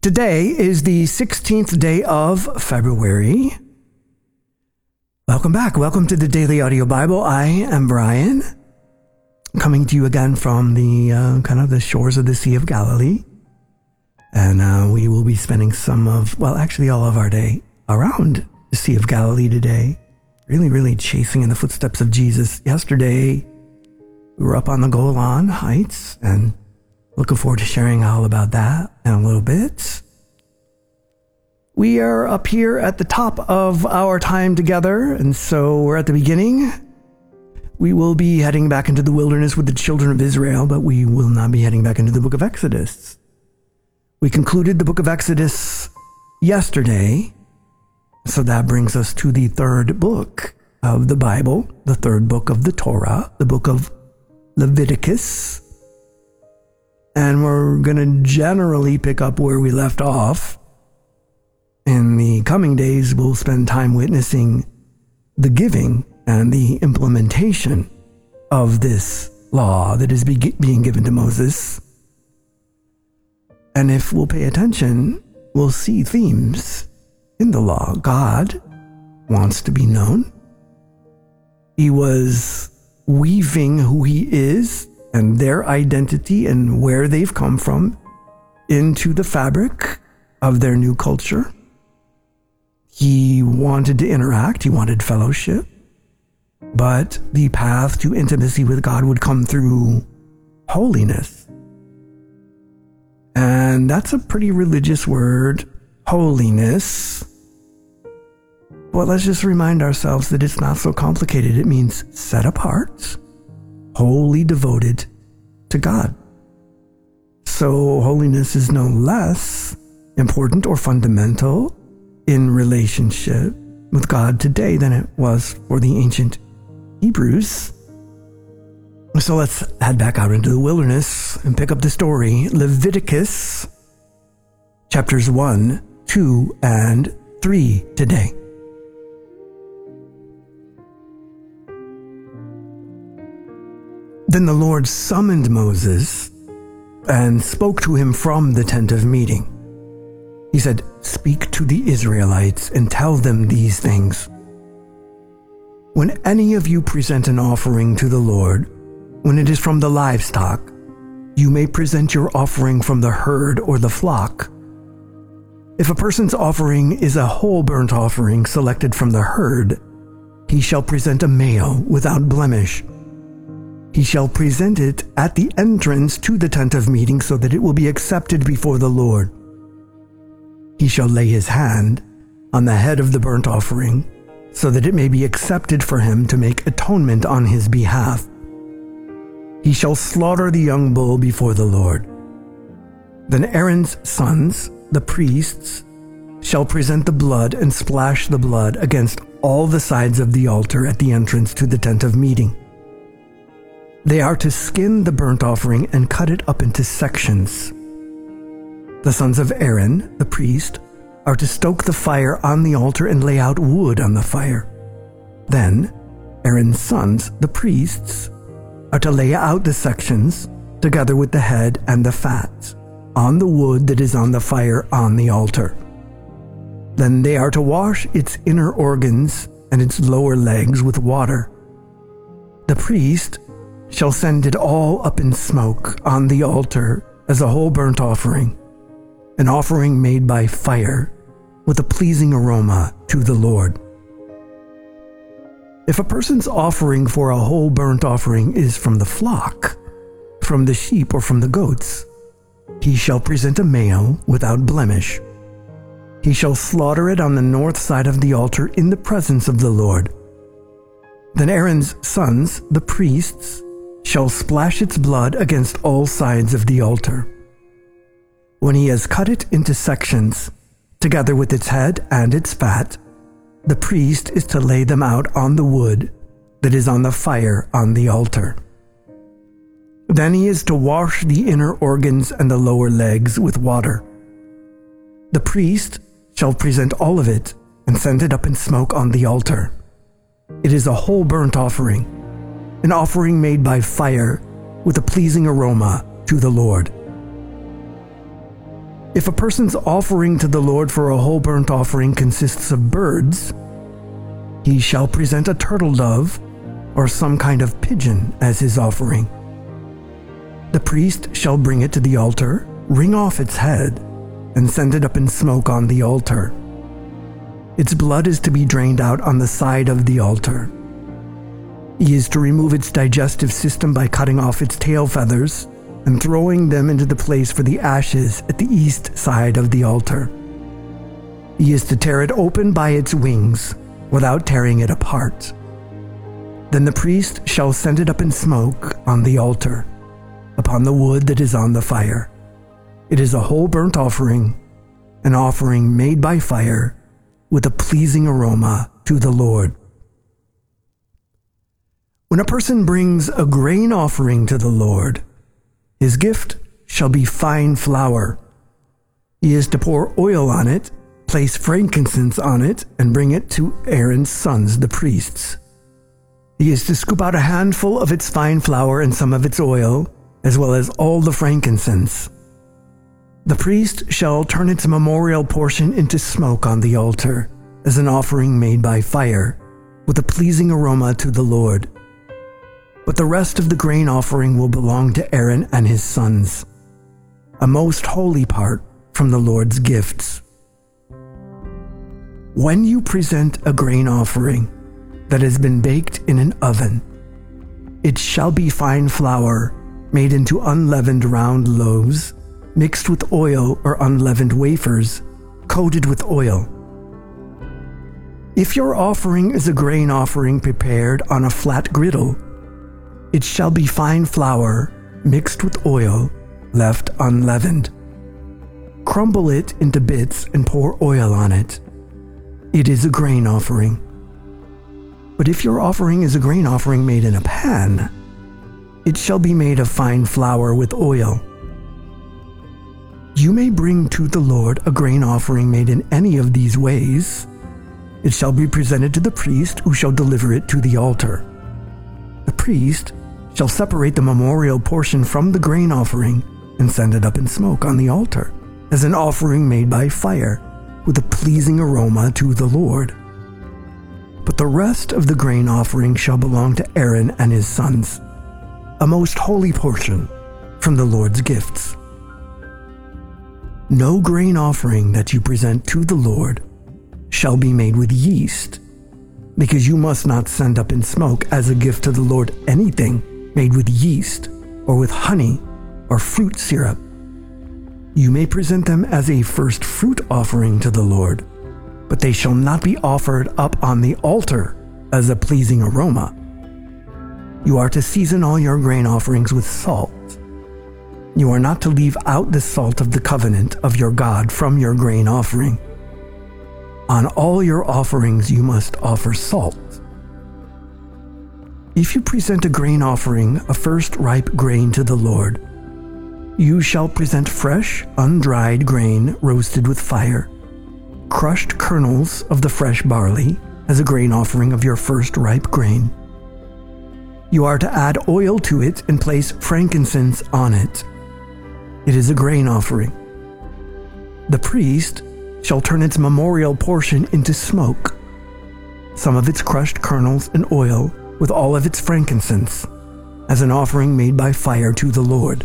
Today is the 16th day of February. Welcome back. Welcome to the Daily Audio Bible. I am Brian, coming to you again from the the shores of the Sea of Galilee. And we will be spending all of our day around the Sea of Galilee today. Really chasing in the footsteps of Jesus. Yesterday, we were up on the Golan Heights and looking forward to sharing all about that in a little bit. We are up here at the top of our time together, and so we're at the beginning. We will be heading back into the wilderness with the children of Israel, but we will not be heading back into the book of Exodus. We concluded the book of Exodus yesterday, so that brings us to the third book of the Bible, the third book of the Torah, the book of Leviticus. And we're going to generally pick up where we left off. In the coming days, we'll spend time witnessing the giving and the implementation of this law that is being given to Moses. And if we'll pay attention, we'll see themes in the law. God wants to be known. He was weaving who he is and their identity and where they've come from into the fabric of their new culture. He wanted to interact, he wanted fellowship, but the path to intimacy with God would come through holiness. And that's a pretty religious word, holiness. But let's just remind ourselves that it's not so complicated. It means set apart, wholly devoted to God. So holiness is no less important or fundamental in relationship with God today than it was for the ancient Hebrews. So let's head back out into the wilderness and pick up the story. Leviticus chapters 1, 2, and 3 today. Then the Lord summoned Moses and spoke to him from the tent of meeting. He said, "Speak to the Israelites and tell them these things. When any of you present an offering to the Lord, when it is from the livestock, you may present your offering from the herd or the flock. If a person's offering is a whole burnt offering selected from the herd, he shall present a male without blemish. He shall present it at the entrance to the tent of meeting so that it will be accepted before the Lord. He shall lay his hand on the head of the burnt offering so that it may be accepted for him to make atonement on his behalf. He shall slaughter the young bull before the Lord. Then Aaron's sons, the priests, shall present the blood and splash the blood against all the sides of the altar at the entrance to the tent of meeting. They are to skin the burnt offering and cut it up into sections. The sons of Aaron, the priest, are to stoke the fire on the altar and lay out wood on the fire. Then Aaron's sons, the priests, are to lay out the sections, together with the head and the fat, on the wood that is on the fire on the altar. Then they are to wash its inner organs and its lower legs with water. The priest shall send it all up in smoke on the altar as a whole burnt offering, an offering made by fire with a pleasing aroma to the Lord. If a person's offering for a whole burnt offering is from the flock, from the sheep or from the goats, he shall present a male without blemish. He shall slaughter it on the north side of the altar in the presence of the Lord. Then Aaron's sons, the priests, shall splash its blood against all sides of the altar. When he has cut it into sections, together with its head and its fat, the priest is to lay them out on the wood that is on the fire on the altar. Then he is to wash the inner organs and the lower legs with water. The priest shall present all of it and send it up in smoke on the altar. It is a whole burnt offering, an offering made by fire with a pleasing aroma to the Lord. If a person's offering to the Lord for a whole burnt offering consists of birds, he shall present a turtle dove or some kind of pigeon as his offering. The priest shall bring it to the altar, wring off its head, and send it up in smoke on the altar. Its blood is to be drained out on the side of the altar. He is to remove its digestive system by cutting off its tail feathers and throwing them into the place for the ashes at the east side of the altar. He is to tear it open by its wings without tearing it apart. Then the priest shall send it up in smoke on the altar, upon the wood that is on the fire. It is a whole burnt offering, an offering made by fire, with a pleasing aroma to the Lord. When a person brings a grain offering to the Lord, his gift shall be fine flour. He is to pour oil on it, place frankincense on it, and bring it to Aaron's sons, the priests. He is to scoop out a handful of its fine flour and some of its oil, as well as all the frankincense. The priest shall turn its memorial portion into smoke on the altar, as an offering made by fire, with a pleasing aroma to the Lord. But the rest of the grain offering will belong to Aaron and his sons, a most holy part from the Lord's gifts. When you present a grain offering that has been baked in an oven, it shall be fine flour made into unleavened round loaves, mixed with oil or unleavened wafers, coated with oil. If your offering is a grain offering prepared on a flat griddle, it shall be fine flour mixed with oil, left unleavened. Crumble it into bits and pour oil on it. It is a grain offering. But if your offering is a grain offering made in a pan, it shall be made of fine flour with oil. You may bring to the Lord a grain offering made in any of these ways. It shall be presented to the priest, who shall deliver it to the altar. The priest shall separate the memorial portion from the grain offering and send it up in smoke on the altar, as an offering made by fire, with a pleasing aroma to the Lord. But the rest of the grain offering shall belong to Aaron and his sons, a most holy portion from the Lord's gifts. No grain offering that you present to the Lord shall be made with yeast, because you must not send up in smoke as a gift to the Lord anything made with yeast or with honey or fruit syrup. You may present them as a first fruit offering to the Lord, but they shall not be offered up on the altar as a pleasing aroma. You are to season all your grain offerings with salt. You are not to leave out the salt of the covenant of your God from your grain offering. On all your offerings you must offer salt. If you present a grain offering, a first ripe grain to the Lord, you shall present fresh, undried grain roasted with fire, crushed kernels of the fresh barley as a grain offering of your first ripe grain. You are to add oil to it and place frankincense on it. It is a grain offering. The priest shall turn its memorial portion into smoke, some of its crushed kernels and oil with all of its frankincense, as an offering made by fire to the Lord.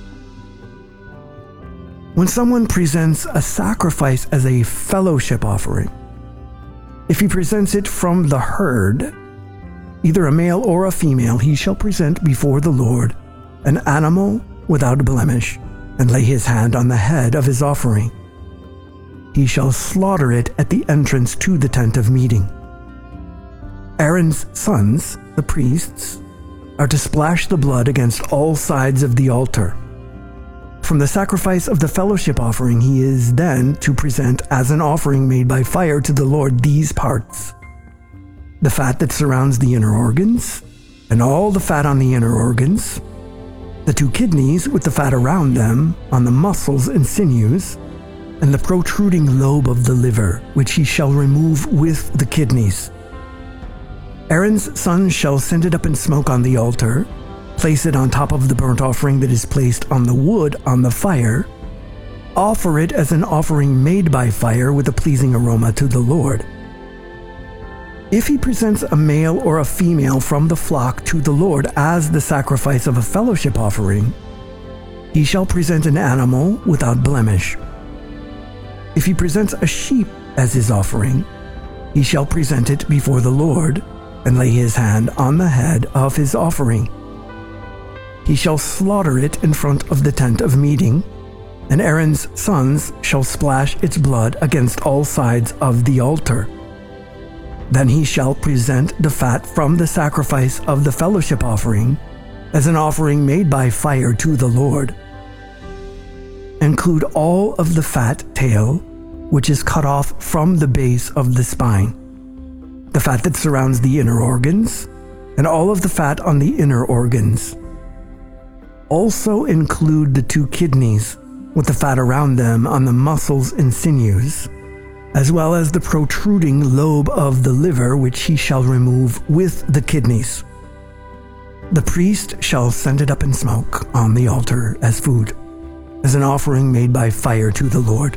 When someone presents a sacrifice as a fellowship offering, if he presents it from the herd, either a male or a female, he shall present before the Lord an animal without blemish, and lay his hand on the head of his offering. He shall slaughter it at the entrance to the tent of meeting. Aaron's sons, the priests, are to splash the blood against all sides of the altar. From the sacrifice of the fellowship offering, he is then to present as an offering made by fire to the Lord these parts: the fat that surrounds the inner organs, and all the fat on the inner organs, the 2 kidneys with the fat around them, on the muscles and sinews, and the protruding lobe of the liver, which he shall remove with the kidneys. Aaron's sons shall send it up in smoke on the altar, place it on top of the burnt offering that is placed on the wood on the fire, offer it as an offering made by fire with a pleasing aroma to the Lord. If he presents a male or a female from the flock to the Lord as the sacrifice of a fellowship offering, he shall present an animal without blemish. If he presents a sheep as his offering, he shall present it before the Lord and lay his hand on the head of his offering. He shall slaughter it in front of the tent of meeting, and Aaron's sons shall splash its blood against all sides of the altar. Then he shall present the fat from the sacrifice of the fellowship offering as an offering made by fire to the Lord. Include all of the fat tail, which is cut off from the base of the spine, the fat that surrounds the inner organs, and all of the fat on the inner organs. Also include the 2 kidneys, with the fat around them on the muscles and sinews, as well as the protruding lobe of the liver, which he shall remove with the kidneys. The priest shall send it up in smoke on the altar as food, as an offering made by fire to the Lord.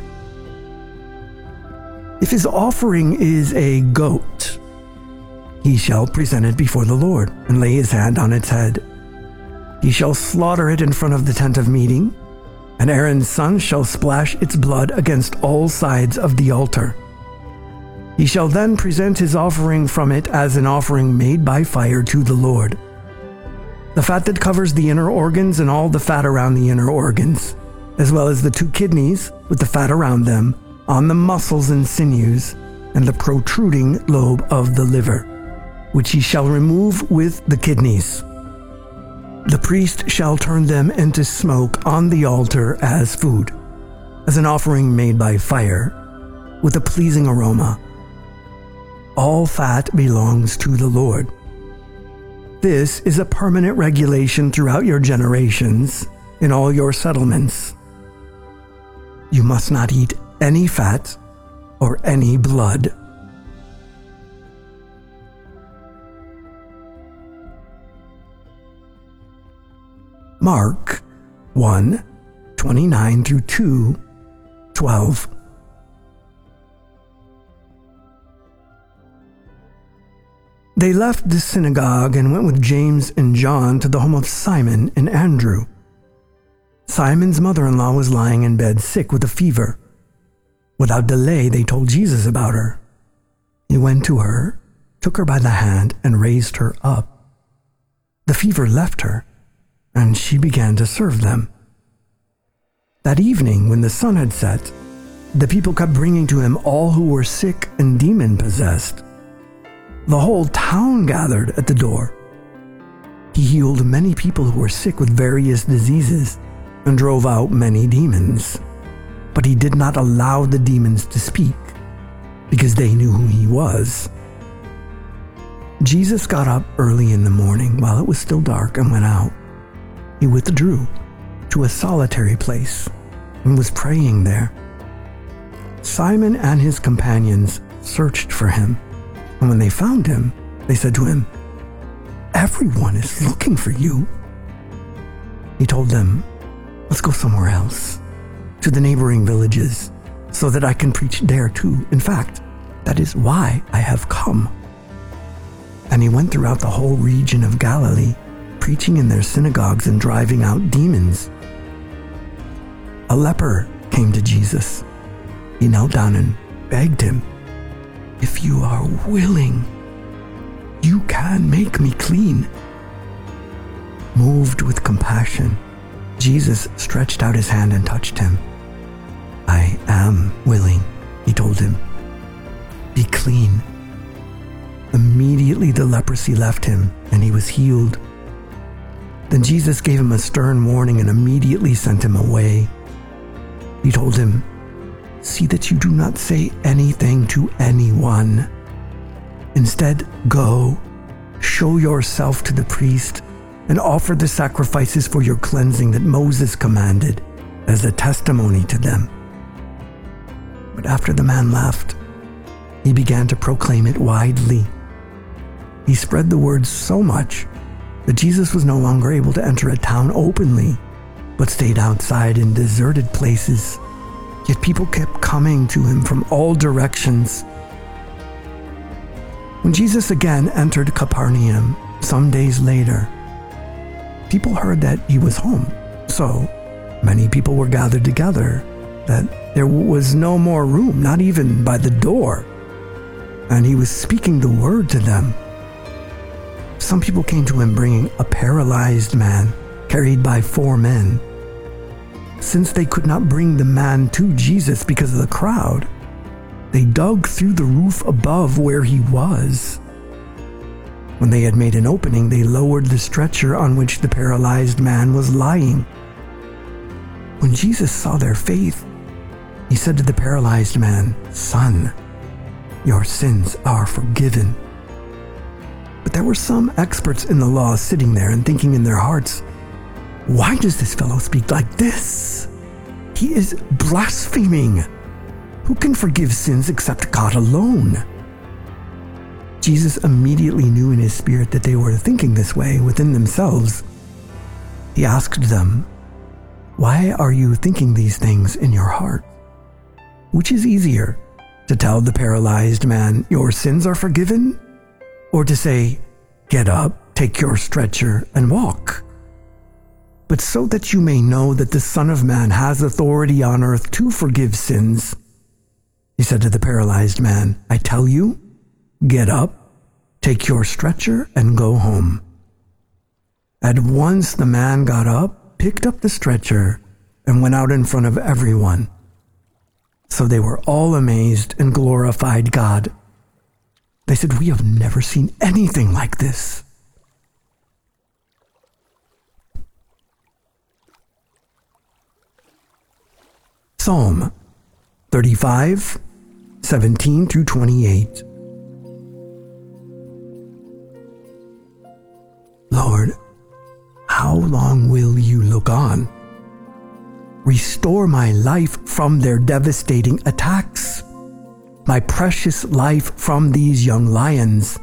If his offering is a goat, he shall present it before the Lord and lay his hand on its head. He shall slaughter it in front of the tent of meeting, and Aaron's son shall splash its blood against all sides of the altar. He shall then present his offering from it as an offering made by fire to the Lord. The fat that covers the inner organs and all the fat around the inner organs, as well as the 2 kidneys with the fat around them, on the muscles and sinews, and the protruding lobe of the liver, which he shall remove with the kidneys. The priest shall turn them into smoke on the altar as food, as an offering made by fire, with a pleasing aroma. All fat belongs to the Lord. This is a permanent regulation throughout your generations in all your settlements. You must not eat any fat or any blood. Mark 1:29 through 2:12. They left the synagogue and went with James and John to the home of Simon and Andrew. Simon's mother-in-law was lying in bed sick with a fever. Without delay, they told Jesus about her. He went to her, took her by the hand, and raised her up. The fever left her, and she began to serve them. That evening, when the sun had set, the people kept bringing to him all who were sick and demon-possessed. The whole town gathered at the door. He healed many people who were sick with various diseases and drove out many demons. But he did not allow the demons to speak, because they knew who he was. Jesus got up early in the morning while it was still dark and went out. He withdrew to a solitary place and was praying there. Simon and his companions searched for him, and when they found him, they said to him, "Everyone is looking for you." He told them, "Let's go somewhere else, to the neighboring villages, so that I can preach there too. In fact, that is why I have come." And he went throughout the whole region of Galilee, preaching in their synagogues and driving out demons. A leper came to Jesus. He knelt down and begged him, "If you are willing, you can make me clean." Moved with compassion, Jesus stretched out his hand and touched him. "I am willing," he told him. "Be clean." Immediately the leprosy left him, and he was healed. Then Jesus gave him a stern warning and immediately sent him away. He told him, "See that you do not say anything to anyone. Instead, go, show yourself to the priest, and offer the sacrifices for your cleansing that Moses commanded as a testimony to them." But after the man left, he began to proclaim it widely. He spread the word so much that Jesus was no longer able to enter a town openly, but stayed outside in deserted places Yet people kept coming to him from all directions. When Jesus again entered Capernaum some days later, people heard that he was home. So many people were gathered together that there was no more room, not even by the door. And he was speaking the word to them. Some people came to him bringing a paralyzed man carried by 4 men. Since they could not bring the man to Jesus because of the crowd, they dug through the roof above where he was. When they had made an opening, they lowered the stretcher on which the paralyzed man was lying. When Jesus saw their faith, he said to the paralyzed man, "Son, your sins are forgiven." But there were some experts in the law sitting there and thinking in their hearts, "Why does this fellow speak like this? He is blaspheming. Who can forgive sins except God alone?" Jesus immediately knew in his spirit that they were thinking this way within themselves. He asked them, "Why are you thinking these things in your heart? Which is easier, to tell the paralyzed man, 'Your sins are forgiven,' or to say, 'Get up, take your stretcher, and walk'? But so that you may know that the Son of Man has authority on earth to forgive sins," he said to the paralyzed man, "I tell you, get up, take your stretcher, and go home." At once the man got up, picked up the stretcher, and went out in front of everyone. So they were all amazed and glorified God. They said, "We have never seen anything like this." Psalm 35, 17 through 28. Lord, how long will you look on? Restore my life from their devastating attacks, my precious life from these young lions.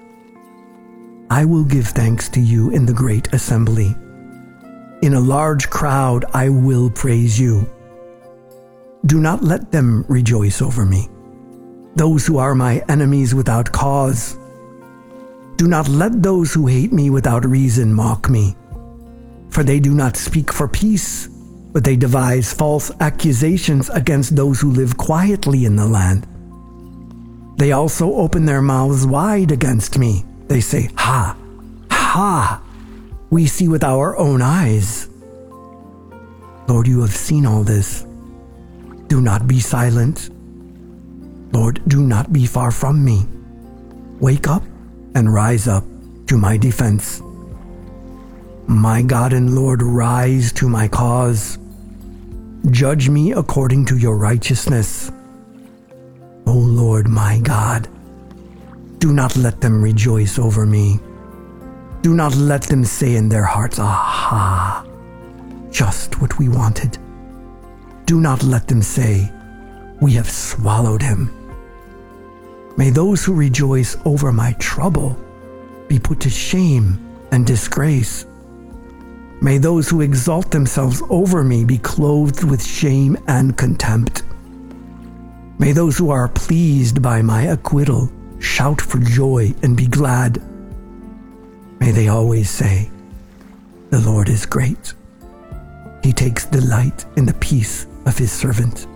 I will give thanks to you in the great assembly. In a large crowd I will praise you. Do not let them rejoice over me, those who are my enemies without cause. Do not let those who hate me without reason mock me, for they do not speak for peace, but they devise false accusations against those who live quietly in the land. They also open their mouths wide against me. They say, "Ha, ha, we see with our own eyes." Lord, you have seen all this. Do not be silent. Lord, do not be far from me. Wake up and rise up to my defense. My God and Lord, rise to my cause. Judge me according to your righteousness. O Lord, my God, do not let them rejoice over me. Do not let them say in their hearts, "Aha, just what we wanted." Do not let them say, "We have swallowed him." May those who rejoice over my trouble be put to shame and disgrace. May those who exalt themselves over me be clothed with shame and contempt. May those who are pleased by my acquittal shout for joy and be glad. May they always say, "The Lord is great. He takes delight in the peace of his servant."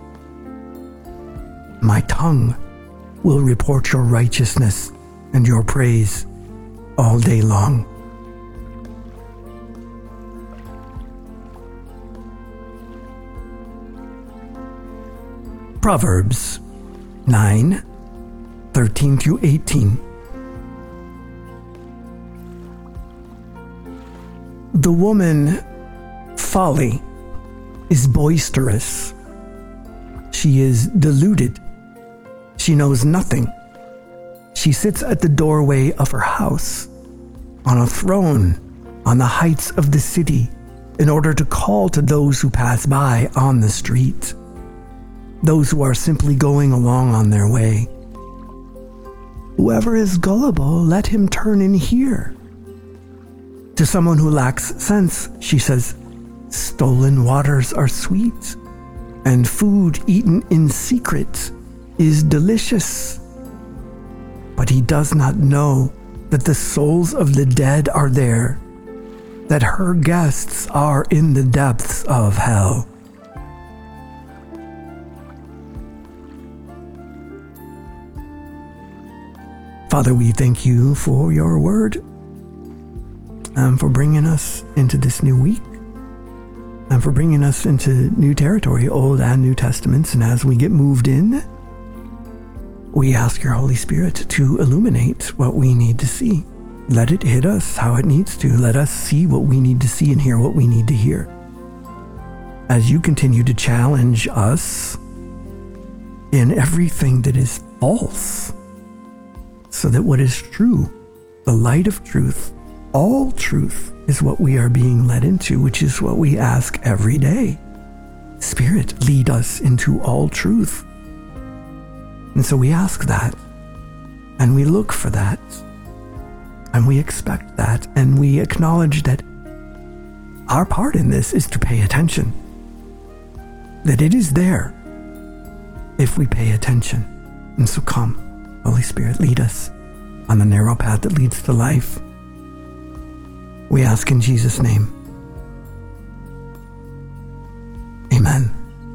My tongue will report your righteousness and your praise all day long. Proverbs 9, 13 through 18. The woman, folly, is boisterous. She is deluded. She knows nothing. She sits at the doorway of her house, on a throne on the heights of the city, in order to call to those who pass by on the street, those who are simply going along on their way. Whoever is gullible, let him turn in here. To someone who lacks sense, she says, "Stolen waters are sweet," and food eaten in secret is delicious. But he does not know that the souls of the dead are there, that her guests are in the depths of hell. Father, we thank you for your word and for bringing us into this new week and for bringing us into new territory, Old and New Testaments. And as we get moved in, we ask your Holy Spirit to illuminate what we need to see. Let it hit us how it needs to. Let us see what we need to see and hear what we need to hear. As you continue to challenge us in everything that is false, so that what is true, the light of truth, all truth is what we are being led into, which is what we ask every day. Spirit, lead us into all truth. And so we ask that, and we look for that, and we expect that, and we acknowledge that our part in this is to pay attention, that it is there if we pay attention. And so come, Holy Spirit, lead us on the narrow path that leads to life. We ask in Jesus' name. Amen.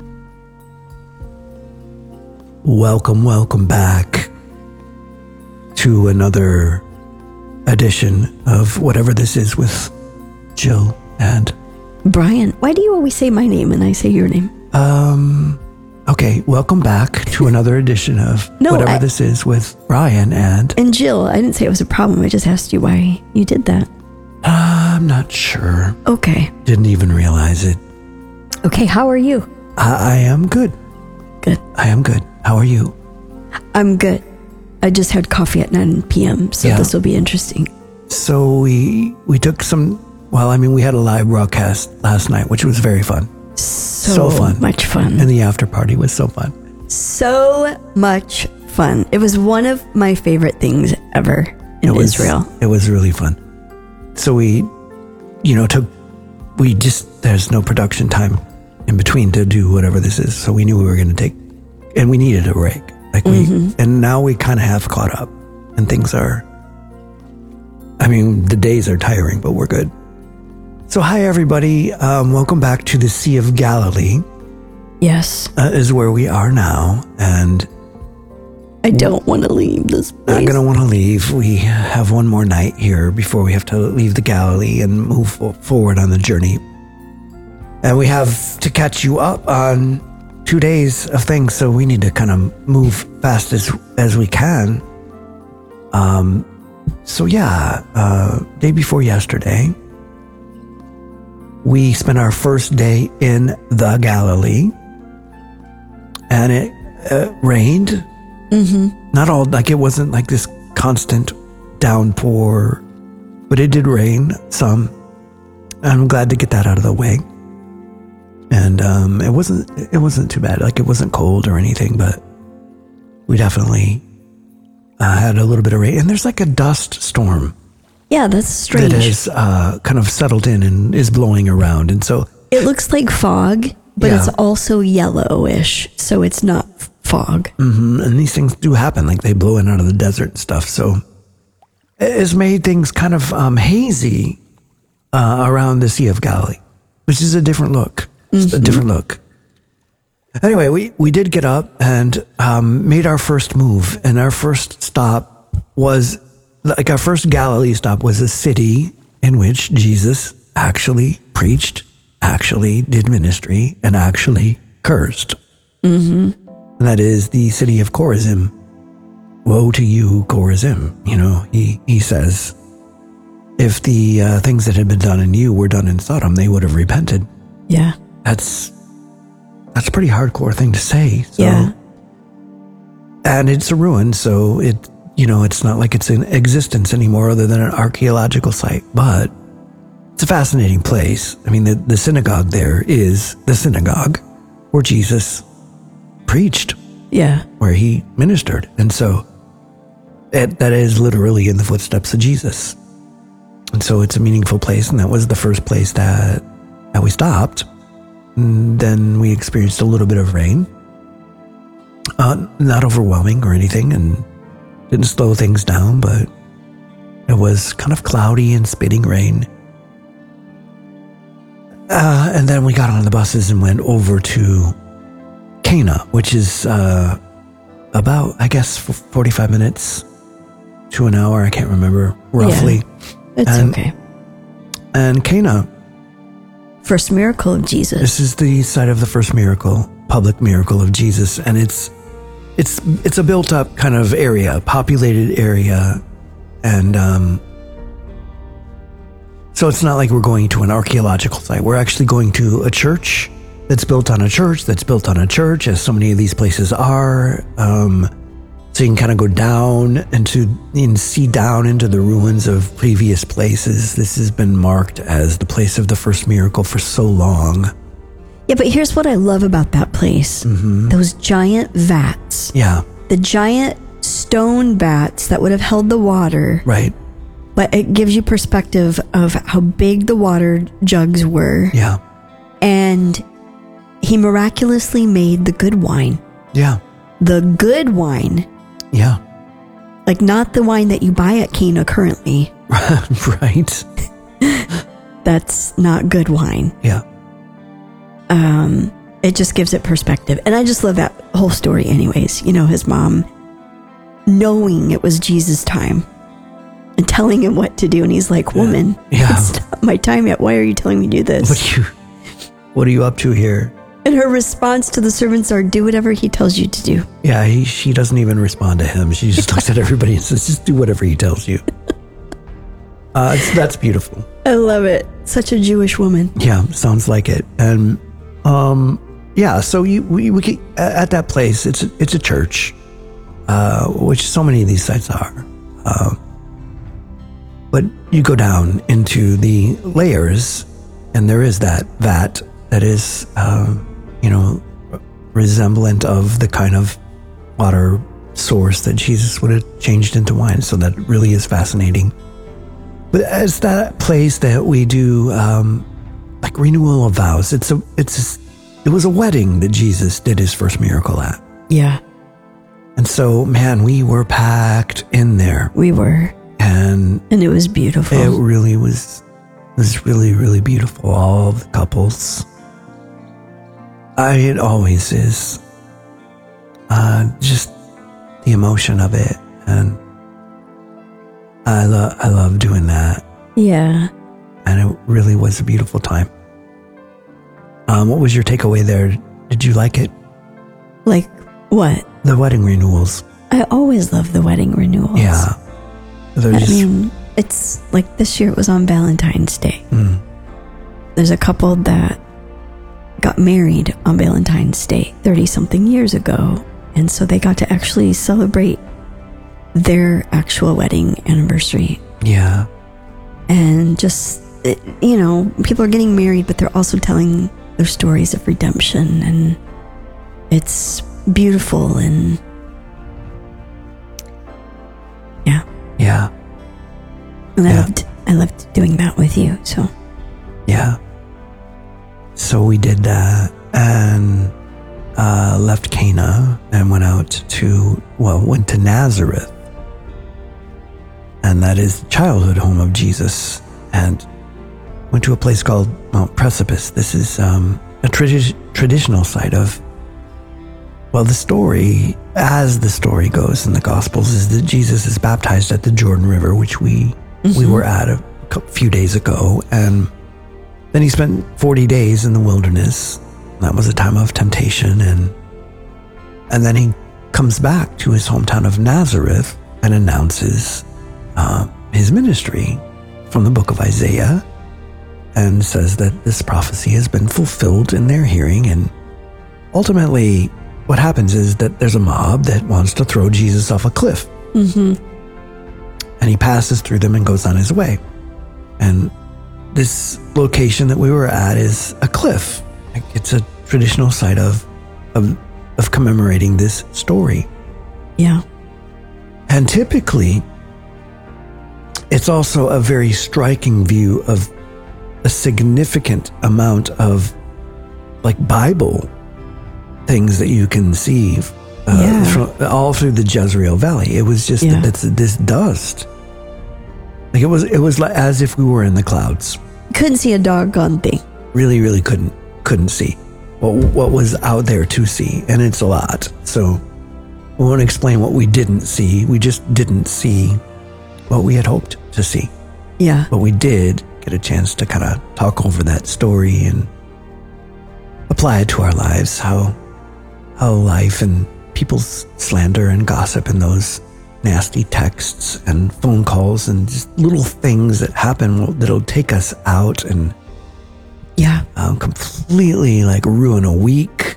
Welcome back to another edition of Whatever This Is with Jill and Brian. Why do you always say my name and I say your name? Okay, welcome back to another edition of Whatever This Is with Brian and Jill. I didn't say it was a problem. I just asked you why you did that. I'm not sure. Okay. Didn't even realize it. Okay, how are you? I am good. Good. I am good. How are you? I'm good. I just had coffee at 9 p.m., so This will be interesting. So we took we had a live broadcast last night, which was very fun. So fun. Much fun. And the after party was so fun. So much fun. It was one of my favorite things ever in Israel. It was really fun. So there's no production time in between to do whatever this is. So we knew we were going to take, and we needed a break. And now we kind of have caught up and things are, the days are tiring, but we're good. So hi, everybody. Welcome back to the Sea of Galilee. Yes. Is where we are now. And I don't want to leave this place. Not going to want to leave. We have one more night here before we have to leave the Galilee and move forward on the journey. And we have to catch you up on 2 days of things, so we need to kind of move fast as we can. Day before yesterday, we spent our first day in the Galilee, and it rained. Mm-hmm. Not all, it wasn't like this constant downpour, but it did rain some. I'm glad to get that out of the way. And it wasn't too bad. It wasn't cold or anything, but we definitely had a little bit of rain. And there's a dust storm. Yeah, that's strange. That has kind of settled in and is blowing around. And so it looks like fog, but it's also yellowish, so it's not fog. Mm-hmm. And these things do happen, they blow in out of the desert and stuff. So it's made things kind of hazy around the Sea of Galilee, which is a different look. A different look. Anyway, we did get up and made our first move, and our first stop was our first Galilee stop was a city in which Jesus actually preached, actually did ministry, and actually cursed. Mm-hmm. And that is the city of Chorazin. Woe to you, Chorazin. He says, if the things that had been done in you were done in Sodom, they would have repented. Yeah. That's a pretty hardcore thing to say. So. Yeah. And it's a ruin, so it's not like it's in existence anymore other than an archaeological site, but it's a fascinating place. The synagogue there is the synagogue where Jesus preached. Yeah. Where he ministered. And so that is literally in the footsteps of Jesus. And so it's a meaningful place, and that was the first place that we stopped. then we experienced a little bit of rain. Not overwhelming or anything, and didn't slow things down, but it was kind of cloudy and spitting rain. And then we got on the buses and went over to Cana, which is about, I guess, 45 minutes to an hour. I can't remember roughly. Yeah, okay. And Cana, first miracle of Jesus. This is the site of the first miracle, public miracle of Jesus, and it's a built-up kind of area, populated area, and so it's not like we're going to an archaeological site. We're actually going to a church that's built on a church that's built on a church, as so many of these places are. So you can kind of go down and see down into the ruins of previous places. This has been marked as the place of the first miracle for so long. Yeah, but here's what I love about that place. Mm-hmm. Those giant vats. Yeah. The giant stone vats that would have held the water. Right. But it gives you perspective of how big the water jugs were. Yeah. And he miraculously made the good wine. Yeah. The good wine. Yeah. Like not the wine that you buy at Cana currently. Right. That's not good wine. Yeah. It just gives it perspective. And I just love that whole story anyways. You know, his mom knowing it was Jesus' time and telling him what to do. And he's like, woman, it's not my time yet. Why are you telling me to do this? What are you up to here? And her response to the servants are, do whatever he tells you to do. Yeah, she doesn't even respond to him. She just looks at everybody and says, just do whatever he tells you. That's beautiful. I love it. Such a Jewish woman. Yeah, sounds like it. And yeah, so we at that place, it's a church, which so many of these sites are. But you go down into the layers, and there is that vat that is, resemblant of the kind of water source that Jesus would have changed into wine. So that really is fascinating. But it's that place that we do, like renewal of vows. It was a wedding that Jesus did his first miracle at. Yeah. And so, man, we were packed in there. We were. And it was beautiful. It really was really, really beautiful. All the couples. It always is. Just the emotion of it. And I love doing that. Yeah. And it really was a beautiful time. What was your takeaway there? Did you like it? Like what? The wedding renewals. I always love the wedding renewals. Yeah. mean, it's like this year it was on Valentine's Day. Mm. There's a couple that got married on Valentine's Day 30-something years ago. And so they got to actually celebrate their actual wedding anniversary. Yeah. And just, people are getting married, but they're also telling their stories of redemption. And it's beautiful and yeah. Yeah. And I loved doing that with you, so. Yeah. So we did that and left Cana and went to Nazareth. And that is the childhood home of Jesus. And went to a place called Mount Precipice. This is a traditional site of, the story, as the story goes in the Gospels, is that Jesus is baptized at the Jordan River, which we were at a few days ago. And then he spent 40 days in the wilderness. That was a time of temptation. And then he comes back to his hometown of Nazareth and announces his ministry from the book of Isaiah and says that this prophecy has been fulfilled in their hearing. And ultimately, what happens is that there's a mob that wants to throw Jesus off a cliff. Mm-hmm. And he passes through them and goes on his way. And this location that we were at is a cliff. It's a traditional site of commemorating this story. Yeah. And typically, it's also a very striking view of a significant amount of like Bible things that you can see all through the Jezreel Valley. It was just this dust. Like it was like as if we were in the clouds. Couldn't see a doggone thing. Really, really couldn't see what was out there to see, and it's a lot. So we won't explain what we didn't see. We just didn't see what we had hoped to see. Yeah. But we did get a chance to kind of talk over that story and apply it to our lives, how life and people's slander and gossip and those nasty texts and phone calls and just little things that happen that'll take us out and completely like ruin a week,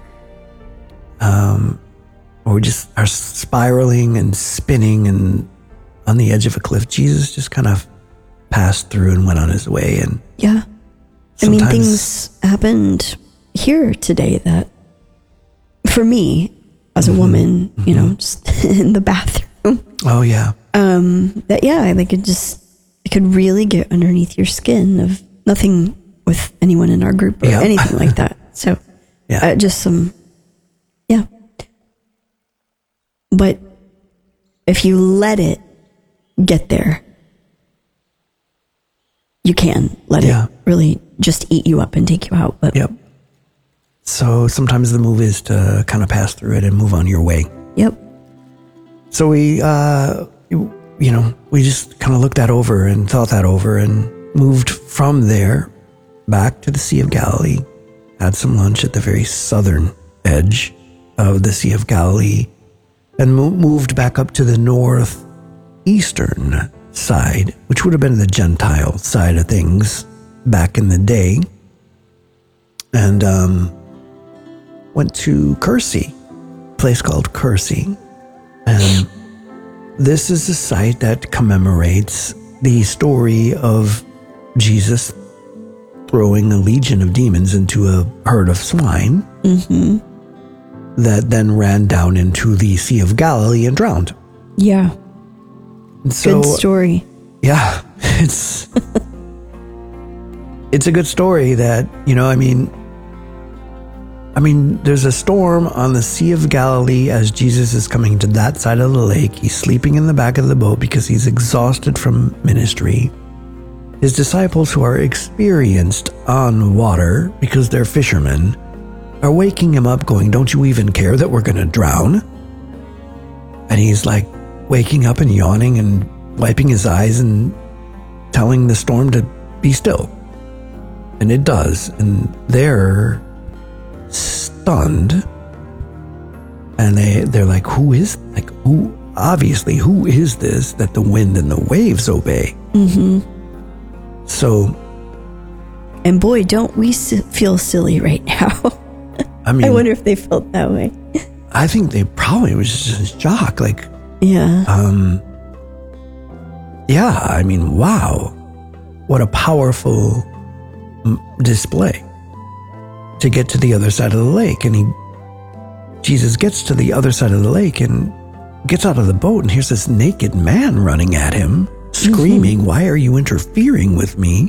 or we just are spiraling and spinning and on the edge of a cliff. Jesus just kind of passed through and went on his way. And I mean, things happened here today that for me as a woman, you know, just in the bathroom. Oh yeah. I think it could really get underneath your skin. Of nothing with anyone in our group or anything like that. So just some, but if you let it get there, you can let it really just eat you up and take you out. But so sometimes the move is to kind of pass through it and move on your way. Yep. So we, we just kind of looked that over and thought that over and moved from there back to the Sea of Galilee, had some lunch at the very southern edge of the Sea of Galilee, and moved back up to the northeastern side, which would have been the Gentile side of things back in the day, and went to Kursi, a place called Kursi. And this is a site that commemorates the story of Jesus throwing a legion of demons into a herd of swine that then ran down into the Sea of Galilee and drowned. Yeah. So, good story. Yeah. It's a good story that, I mean, there's a storm on the Sea of Galilee as Jesus is coming to that side of the lake. He's sleeping in the back of the boat because he's exhausted from ministry. His disciples, who are experienced on water because they're fishermen, are waking him up going, "Don't you even care that we're going to drown?" And he's like waking up and yawning and wiping his eyes and telling the storm to be still. And it does. And they're stunned. And they're like, who is this that the wind and the waves obey? So, and boy, don't we feel silly right now. I mean, I wonder if they felt that way. I think they probably was just in shock. Like, I mean, wow, what a powerful display to get to the other side of the lake. And Jesus gets to the other side of the lake and gets out of the boat, and here's this naked man running at him, screaming, "Why are you interfering with me?"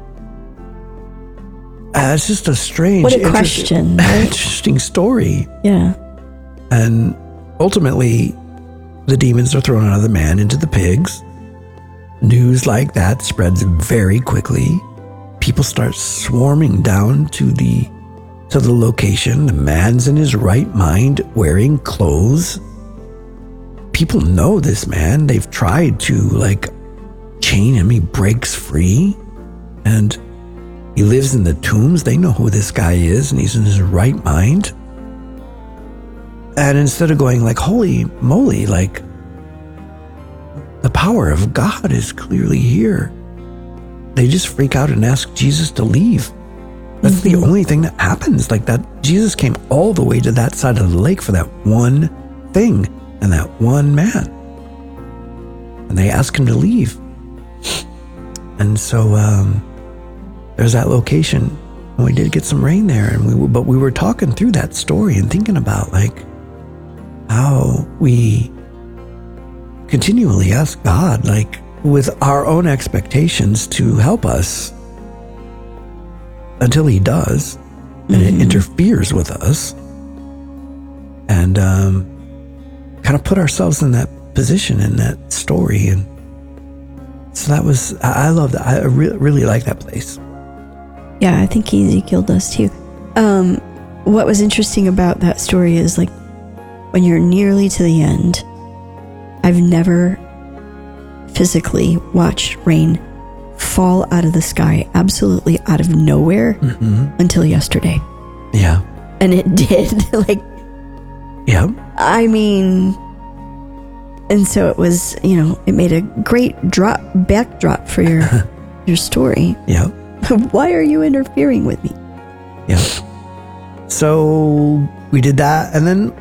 It's just a strange, what a question, right? Interesting story. Yeah. And ultimately, the demons are thrown out of the man into the pigs. News like that spreads very quickly. People start swarming down to the location. The man's in his right mind, wearing clothes. People know this man. They've tried to chain him. He breaks free, and he lives in the tombs. They know who this guy is, and he's in his right mind. And instead of going holy moly, the power of God is clearly here, they just freak out and ask Jesus to leave. That's the only thing that happens. That Jesus came all the way to that side of the lake for that one thing and that one man. And they ask him to leave. And so there's that location. And we did get some rain there, and we were talking through that story and thinking about how we continually ask God, with our own expectations, to help us until he does. and it interferes with us. And kind of put ourselves in that position, in that story. And so that was, I love that. I really like that place. Yeah, I think Ezekiel does too. What was interesting about that story is like when you're nearly to the end, I've never physically watched rain fall out of the sky absolutely out of nowhere until yesterday. Yeah. And it did. Like, yeah. I mean, and so it was, it made a great backdrop for your story. Yeah. Why are you interfering with me? Yeah. So we did that, and then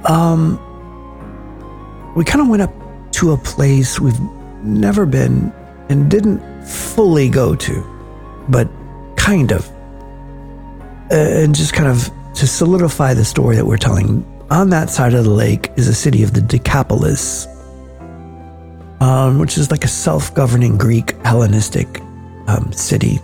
we kind of went up to a place we've never been and didn't fully go to, but kind of. And just kind of to solidify the story that we're telling, on that side of the lake is a city of the Decapolis, which is like a self-governing Greek Hellenistic city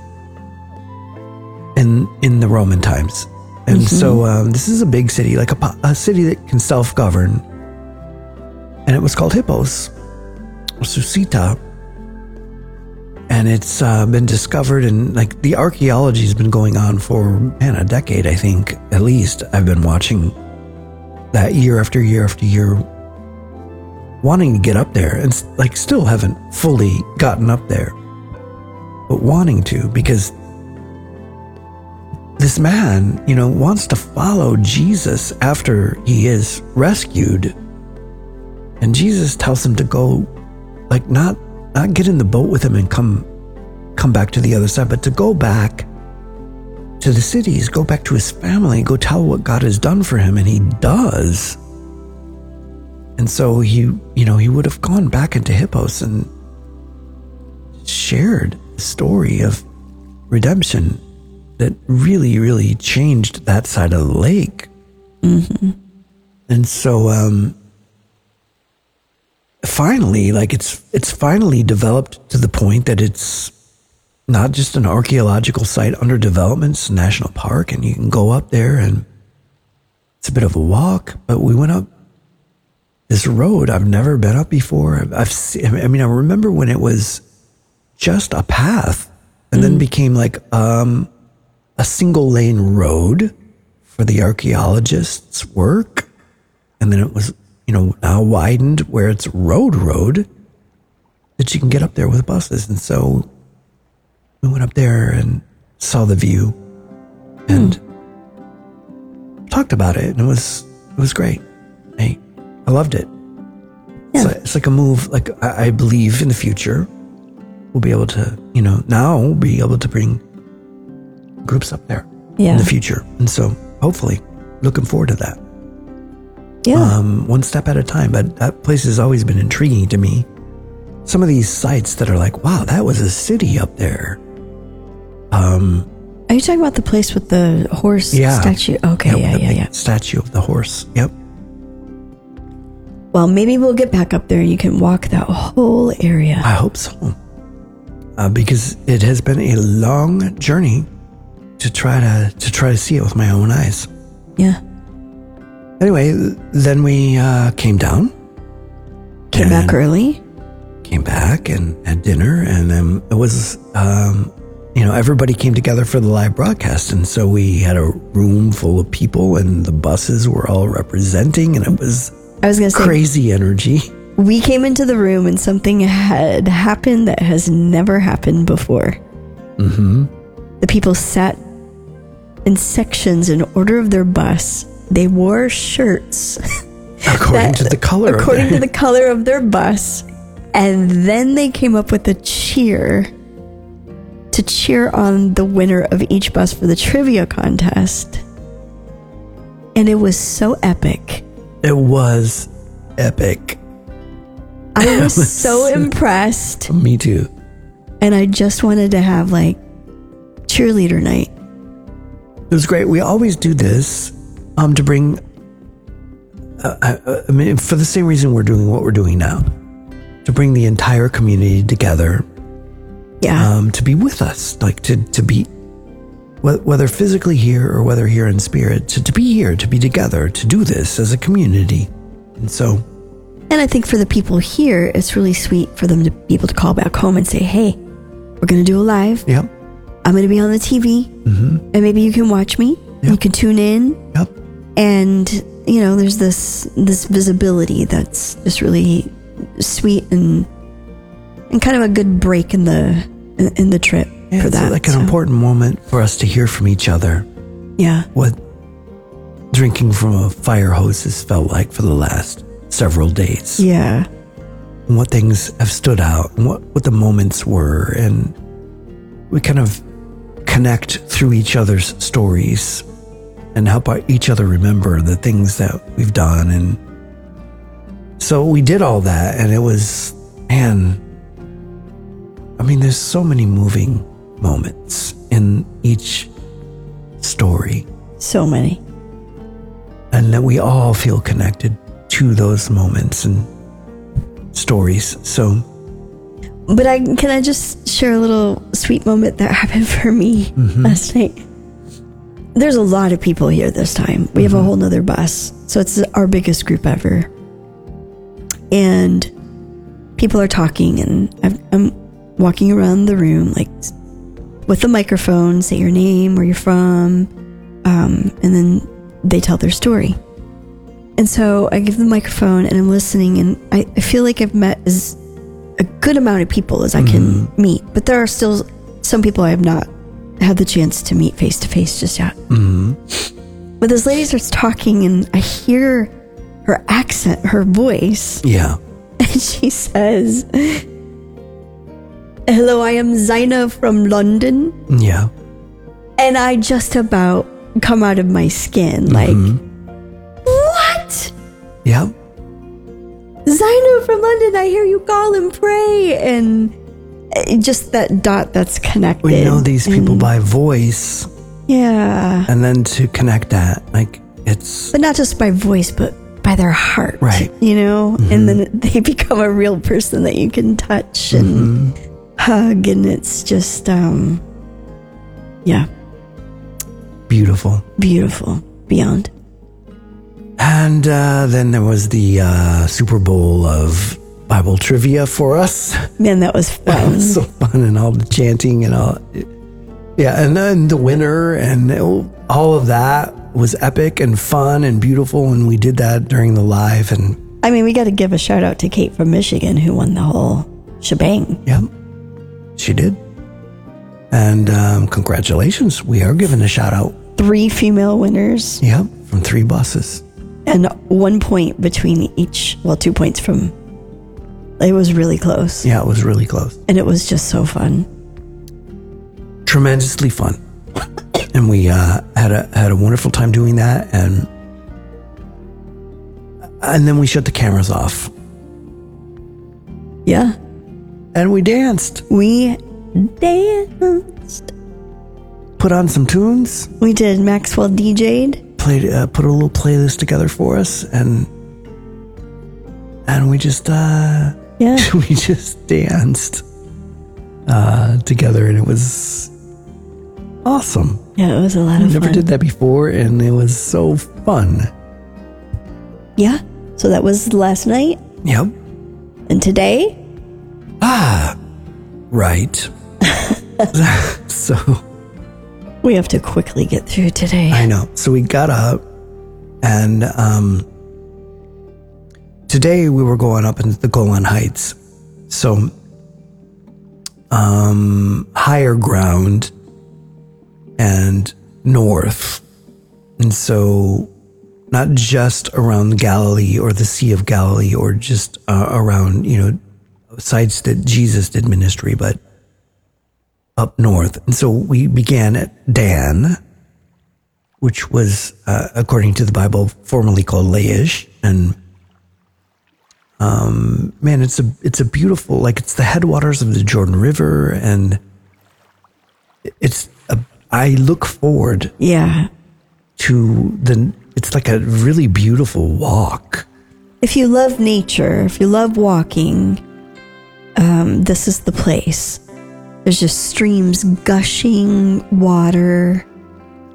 in the Roman times. And so this is a big city, like a city that can self-govern. And it was called Hippos, or Susita. And it's been discovered, and like the archaeology has been going on for, a decade, I think, at least. I've been watching that year after year after year, wanting to get up there, and like still haven't fully gotten up there, but wanting to, because this man, wants to follow Jesus after he is rescued. And Jesus tells him to go, like, not get in the boat with him and come back to the other side, but to go back to the cities, go back to his family, go tell what God has done for him. And he does. And so he would have gone back into Hippos and shared the story of redemption that really, really changed that side of the lake. And so, finally, like it's finally developed to the point that it's not just an archaeological site under development, it's a national park, and you can go up there, and it's a bit of a walk, but we went up this road I've never been up before. I remember when it was just a path, and then became like a single lane road for the archaeologists' work. And then it was, now widened where it's road that you can get up there with buses. And so we went up there and saw the view and talked about it. And it was great. I loved it. Yeah. So it's like a move, like I believe in the future we'll be able to, now we'll be able to bring groups up there in the future. And so hopefully looking forward to that. Yeah. One step at a time. But that place has always been intriguing to me. Some of these sites that are like, wow, that was a city up there. Are you talking about the place with the horse statue? Okay, yeah. Statue of the horse. Yep. Well, maybe we'll get back up there and you can walk that whole area. I hope so. Because it has been a long journey to try to see it with my own eyes. Yeah. Anyway, then we came down. Came back early. Came back and had dinner, and then it was, everybody came together for the live broadcast, and so we had a room full of people, and the buses were all representing, and it was crazy energy. We came into the room, and something had happened that has never happened before. The people sat in sections in order of their bus. They wore shirts according to the color of their bus, and then they came up with a cheer to cheer on the winner of each bus for the trivia contest. And it was so epic. It was epic. I was so impressed. Me too. And I just wanted to have like cheerleader night. It was great. We always do this to bring, for the same reason we're doing what we're doing now, to bring the entire community together. Yeah. To be with us, like to be whether physically here or whether here in spirit, to be here, to be together, to do this as a community. And so, and I think for the people here, it's really sweet for them to be able to call back home and say, hey, we're going to do a live. Yep. I'm going to be on the TV, and maybe you can watch me. Yep. You can tune in. Yep. And, you know, there's this visibility that's just really sweet and kind of a good break in the trip for it's that. Like an important moment for us to hear from each other. Yeah. What drinking from a fire hose has felt like for the last several days. Yeah. And what things have stood out and what the moments were. And we kind of connect through each other's stories and help each other remember the things that we've done. And so we did all that, and it was, man, I mean, there's so many moving moments in each story. So many. And that we all feel connected to those moments and stories. So, but can I just share a little sweet moment that happened for me last night? There's a lot of people here this time. We have a whole nother bus. So it's our biggest group ever. And people are talking, and I'm walking around the room, like with the microphone, say your name, where you're from, and then they tell their story. And so I give the microphone and I'm listening, and I feel like I've met as a good amount of people as I can meet, but there are still some people I have not had the chance to meet face to face just yet. But this lady starts talking, and I hear her accent, her voice. yeah. And she says, hello, I am Zaina from London. Yeah. And I just about come out of my skin. Like, what? Yeah. Zaina from London, I hear you call and pray. And just that dot that's connected. We know these people by voice. Yeah. And then to connect that, like, it's... But not just by voice, but by their heart. Right. You know? And then they become a real person that you can touch and hug. And it's just, yeah. Beautiful. Beautiful. Beyond. And then there was the Super Bowl of Bible trivia for us. Man, that was fun. It was so fun, and all the chanting and all. Yeah, and then the winner and all of that was epic and fun and beautiful, and we did that during the live. And I mean, we got to give a shout out to Kate from Michigan, who won the whole shebang. Yep, she did. And congratulations, we are giving a shout out. 3 female winners. Yep, from 3 buses. And 1 point between each, well, 2 points from, it was really close. Yeah, it was really close. And it was just so fun. Tremendously fun. And we had a wonderful time doing that, and then we shut the cameras off. Yeah. And we danced. We danced. Put on some tunes. We did. Maxwell DJ'd. Put a little playlist together for us, and we just we just danced together, and it was awesome. Yeah, it was a lot of fun. Never did that before, and it was so fun. Yeah. So that was last night. Yep. And today? Right. So we have to quickly get through today. I know. So we got up, and today we were going up into the Golan Heights. So higher ground and north. And so not just around Galilee or the Sea of Galilee or just around, sites that Jesus did ministry, but up north. And so we began at Dan, which was, according to the Bible, formerly called Laish. And man, it's a beautiful, like, it's the headwaters of the Jordan River, and I look forward to it's like a really beautiful walk. If you love nature, if you love walking, this is the place. There's just streams gushing, water,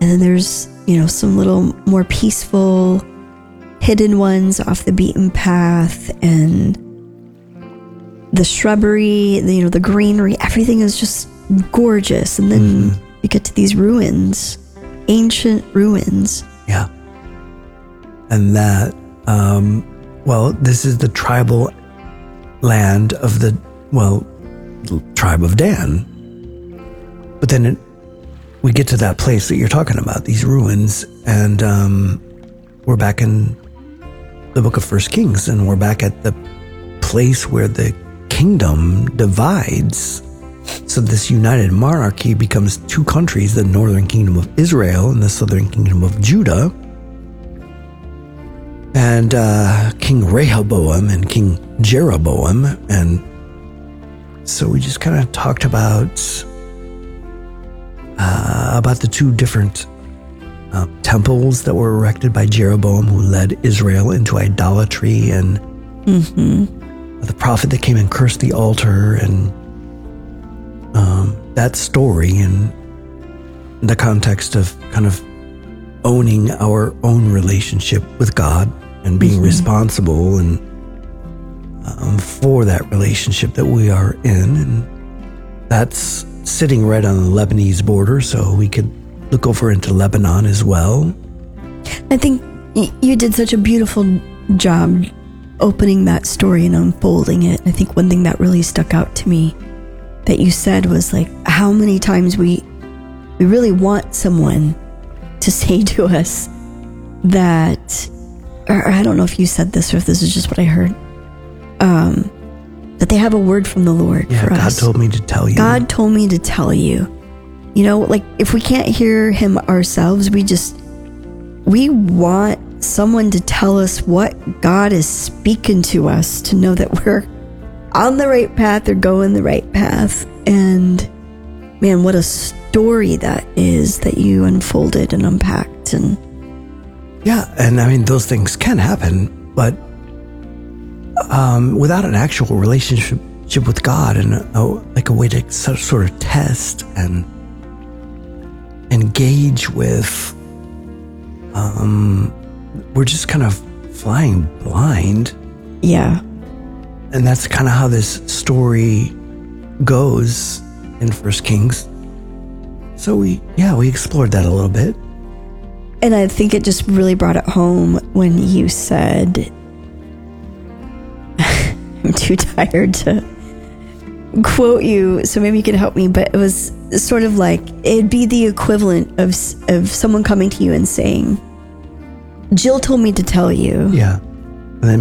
And then there's, some little more peaceful, hidden ones off the beaten path, and the shrubbery, the greenery, everything is just gorgeous. And then you get to these ruins, ancient ruins. Yeah. And that, this is the tribal land of the tribe of Dan. But then we get to that place that you're talking about, these ruins, and we're back in the book of 1 Kings, and we're back at the place where the kingdom divides. So this united monarchy becomes two countries, the northern kingdom of Israel and the southern kingdom of Judah. And King Rehoboam and King Jeroboam. And so we just kind of talked about the two different temples that were erected by Jeroboam, who led Israel into idolatry, and the prophet that came and cursed the altar, and that story in the context of kind of owning our own relationship with God and being responsible and for that relationship that we are in. And that's sitting right on the Lebanese border, so we could look over into Lebanon as well. I think you did such a beautiful job opening that story and unfolding it. I think one thing that really stuck out to me that you said was like how many times we really want someone to say to us that, or I don't know if you said this or if this is just what I heard, that they have a word from the Lord for us. God told me to tell you. God told me to tell you. Like if we can't hear him ourselves, we want someone to tell us what God is speaking to us, to know that we're on the right path or going the right path. And man, what a story that is that you unfolded and unpacked. And and I mean, those things can happen, but without an actual relationship with God and a way to sort of test and engage with, we're just kind of flying blind. Yeah. And that's kind of how this story goes in 1 Kings. So we explored that a little bit. And I think it just really brought it home when you said, I'm too tired to quote you, so maybe you can help me, but it was sort of like, it'd be the equivalent of someone coming to you and saying, Jill told me to tell you. Yeah. And then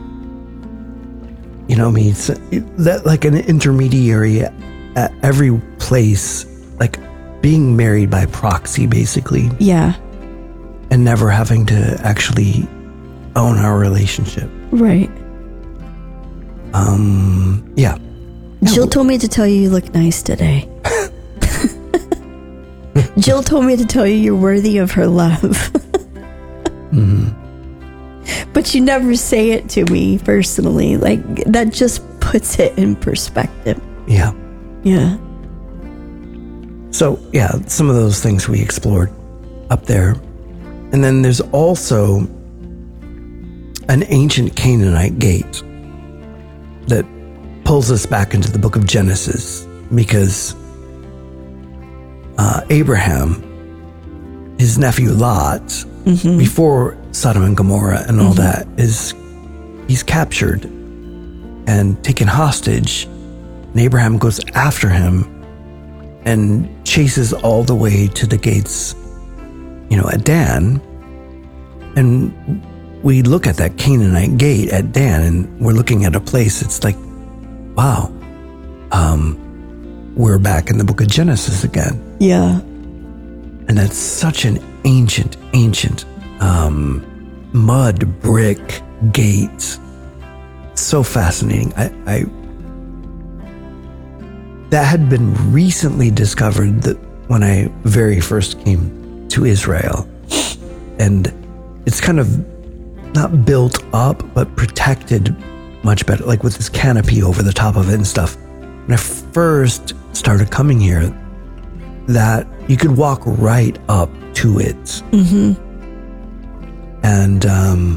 it's that like an intermediary at every place, like being married by proxy, basically. Yeah. And never having to actually own our relationship. Right. Yeah. Jill told me to tell you look nice today. Jill told me to tell you you're worthy of her love. But you never say it to me personally. Like, that just puts it in perspective. Yeah. Yeah. So, some of those things we explored up there. And then there's also an ancient Canaanite gate that pulls us back into the book of Genesis, because Abraham, his nephew Lot, before Sodom and Gomorrah and all that, he's captured and taken hostage, and Abraham goes after him and chases all the way to the gates, at Dan. And we look at that Canaanite gate at Dan, and we're looking at a place, it's like, wow, we're back in the book of Genesis again. Yeah. And that's such an ancient mud brick gate. So fascinating. I that had been recently discovered that when I very first came to Israel. And it's kind of not built up, but protected much better, like with this canopy over the top of it and stuff. When I first started coming here, that you could walk right up to it. Mm-hmm. And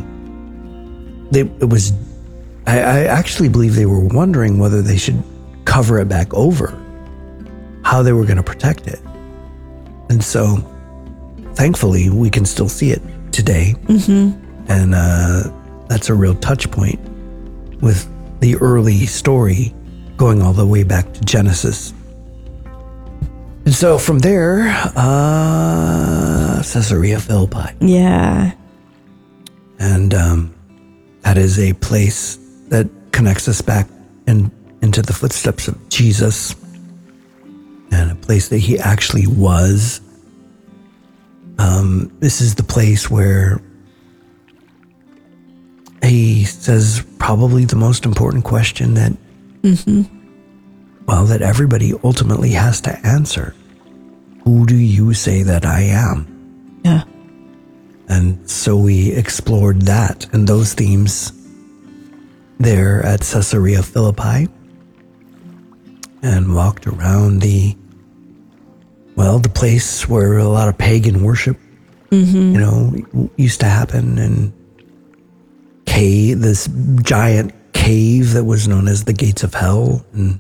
I actually believe they were wondering whether they should cover it back over, how they were going to protect it. And so, thankfully, we can still see it today. Mm-hmm. And that's a real touch point with the early story going all the way back to Genesis. And so from there, Caesarea Philippi. Yeah. And that is a place that connects us back into the footsteps of Jesus, and a place that he actually was. This is the place where he says probably the most important question that, that everybody ultimately has to answer. Who do you say that I am? Yeah. And so we explored that and those themes there at Caesarea Philippi, and walked around the place where a lot of pagan worship, used to happen, and this giant cave that was known as the Gates of Hell, and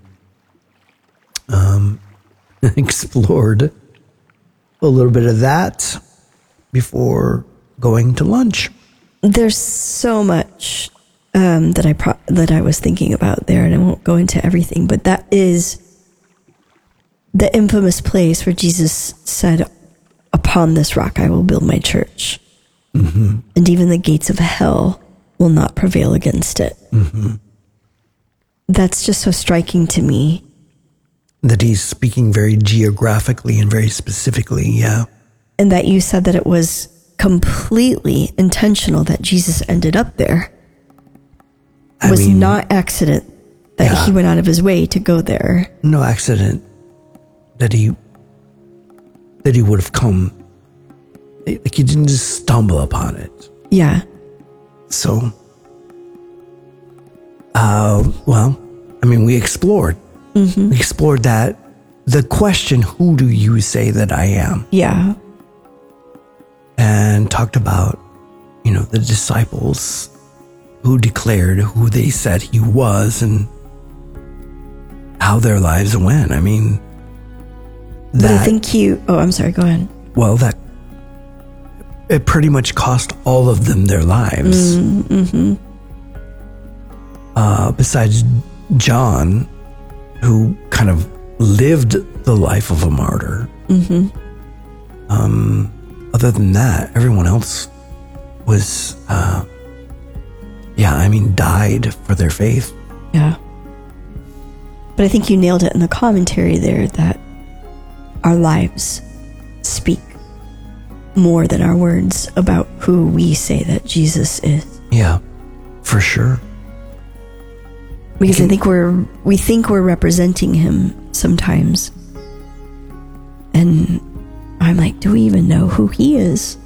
explored a little bit of that before going to lunch. There's so much that I was thinking about there, and I won't go into everything, but that is the infamous place where Jesus said, "Upon this rock I will build my church, and even the gates of hell will not prevail against it." That's just so striking to me. That he's speaking very geographically and very specifically, yeah. And that you said that it was completely intentional that Jesus ended up there. It was not accident that he went out of his way to go there. No accident that he would have come. Like, he didn't just stumble upon it. Yeah. So, we explored. We explored that. The question, who do you say that I am? Yeah. And talked about, the disciples who declared who they said he was and how their lives went. But I think I'm sorry, go ahead. Well, it pretty much cost all of them their lives. Besides John, who kind of lived the life of a martyr. Other than that, everyone else was, died for their faith. Yeah. But I think you nailed it in the commentary there, that our lives speak more than our words about who we say that Jesus is. Yeah, for sure. Because I think we think we're representing him sometimes. And I'm like, do we even know who he is?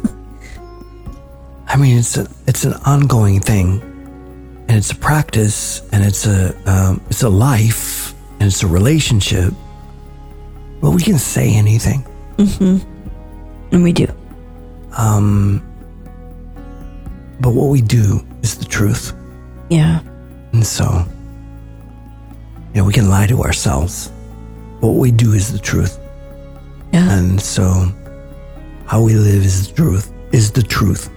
It's an ongoing thing, and it's a practice, and it's a life, and it's a relationship. But we can say anything. And we do. But what we do is the truth. Yeah. And so, we can lie to ourselves. But what we do is the truth. Yeah. And so, how we live is the truth.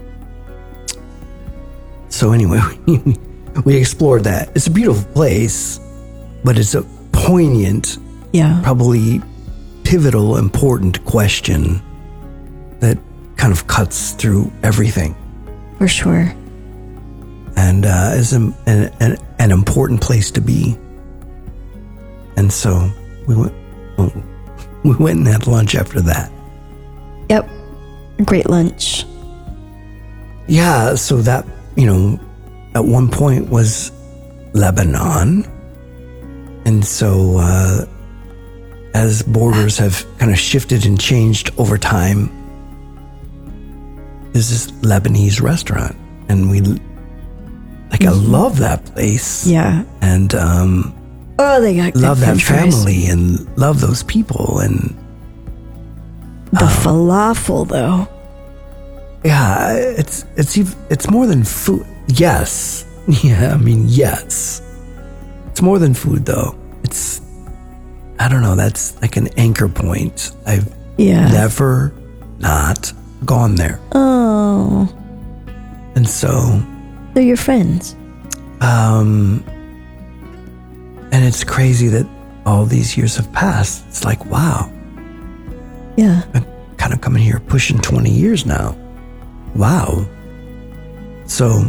So anyway, we explored that. It's a beautiful place, but it's a poignant, probably pivotal, important question that kind of cuts through everything. For sure. And is an important place to be. And so we went and had lunch after that. Yep. Great lunch. Yeah, so that, at one point was Lebanon. And so as borders have kind of shifted and changed over time, there's this Lebanese restaurant. And I love that place. Yeah. And they got love that family and love those people. And The falafel, though. Yeah, it's more than food. Yes. Yeah, I mean, yes. It's more than food, though. It's, I don't know, that's like an anchor point. I've never not gone there. Oh. And so... They're your friends. And it's crazy that all these years have passed. It's like, wow. Yeah. I'm kind of coming here pushing 20 years now. Wow. So,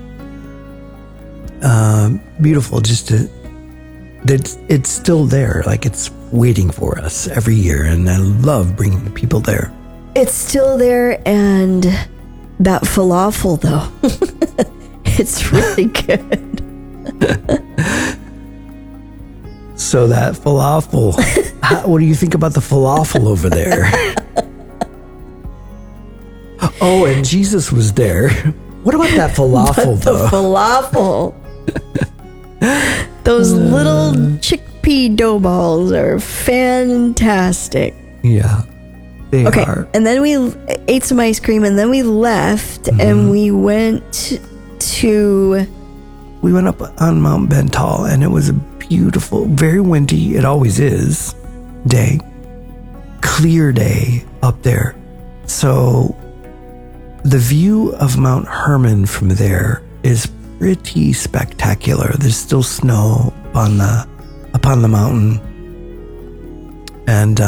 beautiful just to, that it's still there. Like it's waiting for us every year. And I love bringing people there. It's still there. And that falafel, though, it's really good. So that falafel, what do you think about the falafel over there? Oh, and Jesus was there. What about that falafel, though? The falafel. Those little chickpea dough balls are fantastic. Yeah, they are. And then we ate some ice cream, and then we left, and we went to... We went up on Mount Bental, and it was a beautiful, very windy, it always is, day. Clear day up there. So the view of Mount Hermon from there is pretty spectacular. There's still snow upon the mountain. And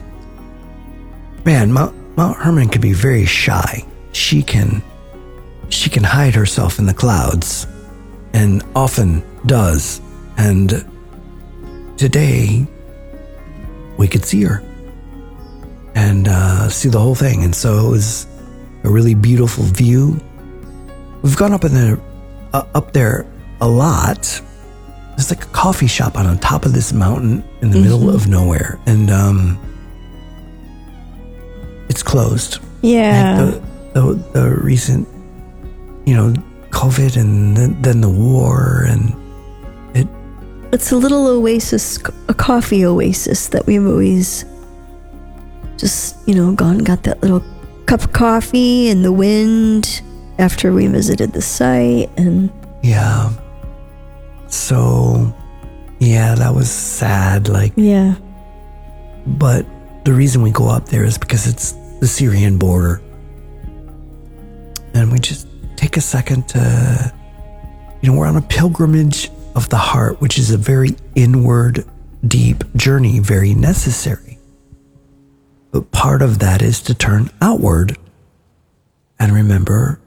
man, Mount Hermon can be very shy. She can hide herself in the clouds, and often does. And today we could see her and see the whole thing. And so it was a really beautiful view. We've gone up there a lot. There's like a coffee shop on top of this mountain in the middle of nowhere, and it's closed. Yeah. Like the recent, COVID, and then the war, and it's a little oasis, a coffee oasis that we've always just, gone and got that little cup of coffee in the wind after we visited the site. And yeah. So, yeah, that was sad. Yeah. But the reason we go up there is because it's the Syrian border. And we just take a second to, we're on a pilgrimage of the heart, which is a very inward, deep journey, very necessary. But part of that is to turn outward and remember,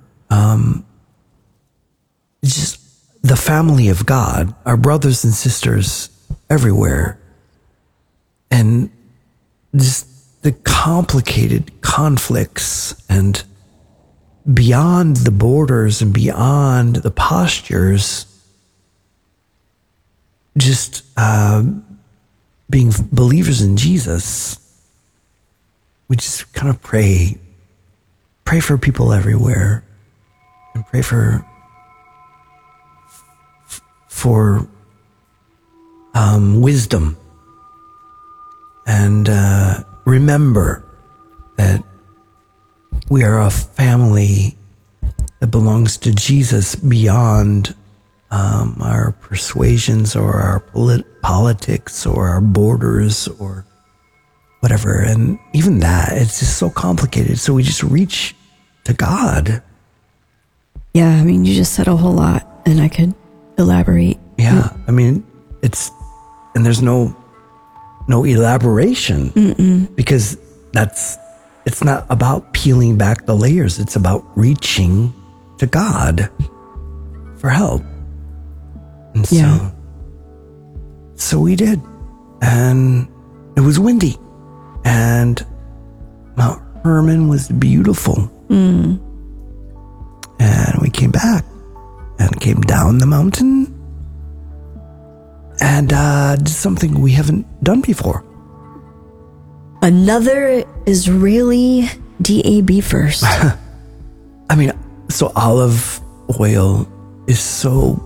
just the family of God, our brothers and sisters everywhere, and just the complicated conflicts and beyond the borders and beyond the postures, just being believers in Jesus. We just kind of pray for people everywhere, and pray for wisdom, and remember that we are a family that belongs to Jesus beyond our persuasions or our politics or our borders or whatever. And even that, it's just so complicated. So we just reach to God. Yeah, I mean, you just said a whole lot, and I could elaborate. Yeah, I mean, and there's no elaboration. Because it's not about peeling back the layers. It's about reaching to God for help. And so we did. And it was windy. And Mount Hermon was beautiful. And we came back and came down the mountain and did something we haven't done before. Another Israeli DAB first. I mean, so olive oil is so